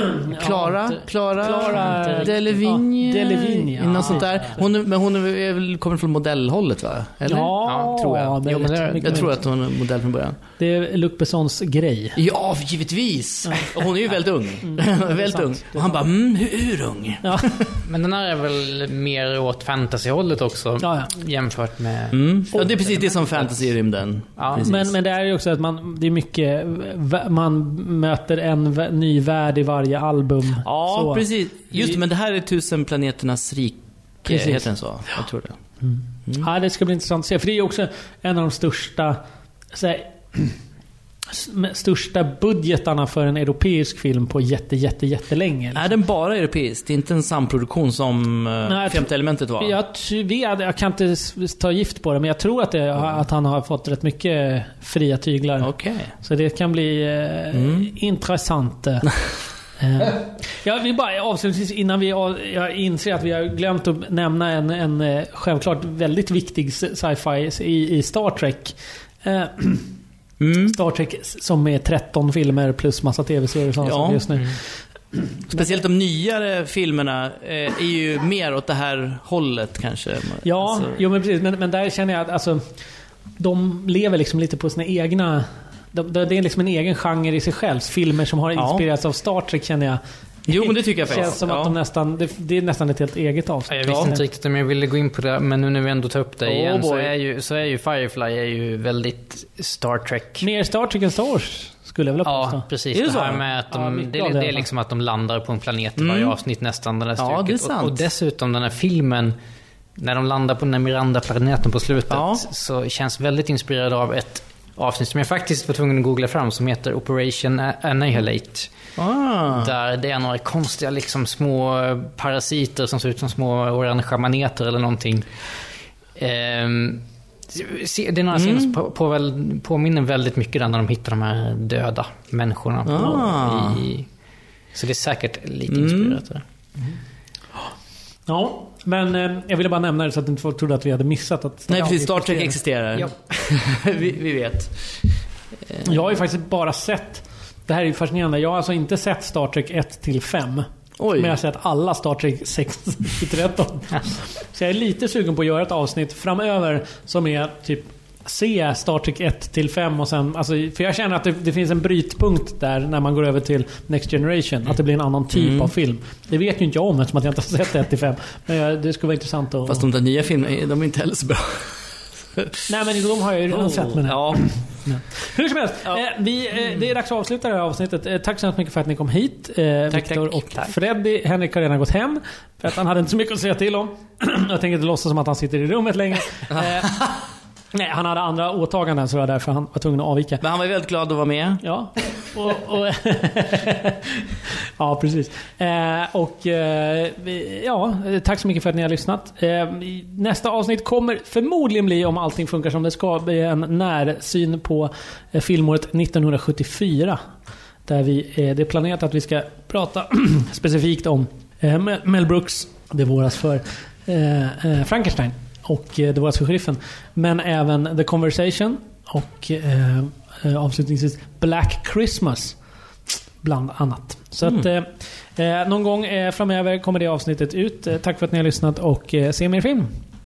Clara Delevingne. Något sånt där. Hon kommer från modellhållet, va? Eller? Ja, tror jag. Jag tror att hon är modell från början. Det är Luc Bessons grej. Ja, givetvis. Och hon är ju väldigt ung. Väldigt ung. Och han bara, hur ung? Ja. Men den här är väl mer åt fantasyhållet också, jämfört med... Ja, det är precis det som fantasy i rymden. Ja, men det är ju också att det är mycket, man möter en ny värld i varje album. Ja, så. Precis. Just det, men det här är 1000 planeternas rike. Precis. Heter den så? Jag tror det. Ja, det ska bli intressant att se. För det är ju också en av de största största budgetarna för en europeisk film på jättelänge. Är den bara europeisk? Det är inte en samproduktion som Femte elementet var? Jag kan inte ta gift på det, men jag tror att han har fått rätt mycket fria tyglar. Okay. Så det kan bli intressant. Jag vill bara avslutningsvis innan jag inser att vi har glömt att nämna en självklart väldigt viktig sci-fi i Star Trek. Star Trek som är 13 filmer plus massa tv-serier just nu. Speciellt de nyare filmerna är ju mer åt det här hållet kanske. Ja, alltså. Jo, men precis. Men där känner jag att alltså, de lever liksom lite på sina egna... Det är liksom en egen genre i sig själv. Filmer som har inspirerats av Star Trek känner jag. Jo, men det tycker jag faktiskt. Känns som att de nästan, det är nästan ett helt eget avsnitt. Jag visste inte riktigt om jag ville gå in på det, men nu när vi ändå tar upp det igen så är ju Firefly är ju väldigt Star Trek. Mer Star Trek än Star Wars skulle jag vilja påstå. Ja, precis. Det här med att det är liksom att de landar på en planet i varje avsnitt nästan den här det är sant. Och dessutom den här filmen, när de landar på den här Miranda-planeten på slutet, så känns väldigt inspirerad av ett avsnitt som jag faktiskt var tvungen att googla fram som heter Operation Annihilate. Där det är några konstiga liksom små parasiter som ser ut som små orangea maneter eller någonting. Det är några scener som påminner väldigt mycket när de hittar de här döda människorna. Så det är säkert lite inspirerat. Ja, men jag ville bara nämna det så att inte folk trodde att vi hade missat att... Nej, precis. Star Trek existerar. Ja. vi vet. Jag har ju faktiskt bara sett... Det här är ju fascinerande. Jag har alltså inte sett Star Trek 1-5. Oj. Men jag har sett alla Star Trek 6-13. Så jag är lite sugen på att göra ett avsnitt framöver som är typ se Star Trek 1-5 och sen, alltså, för jag känner att det finns en brytpunkt där när man går över till Next Generation, att det blir en annan typ av film. Det vet ju inte jag om eftersom att jag inte har sett 1-5, men det skulle vara intressant att... Fast de där nya filmerna, de är inte heller så bra. Nej, men de har jag ju redan sett med det. Ja. Hur som helst, det är dags att avsluta det här avsnittet. Tack så mycket för att ni kom hit, Viktor och Freddy. Henrik har redan gått hem för att han hade inte så mycket att säga till om. Jag tänker inte låtsas som att han sitter i rummet längre. Nej, han hade andra åtaganden, så det var därför han var tvungen att avvika. Men han var väldigt glad att vara med. Ja, ja, precis. Tack så mycket för att ni har lyssnat. Nästa avsnitt kommer förmodligen bli, om allting funkar som det ska, bli en närsyn på filmåret 1974. Där det är planerat att vi ska prata specifikt om Mel Brooks, det våras för Frankenstein och det var för Sheriffen, men även The Conversation och avslutningsvis Black Christmas bland annat. Så att någon gång framöver kommer det avsnittet ut. Tack för att ni har lyssnat och se mer film.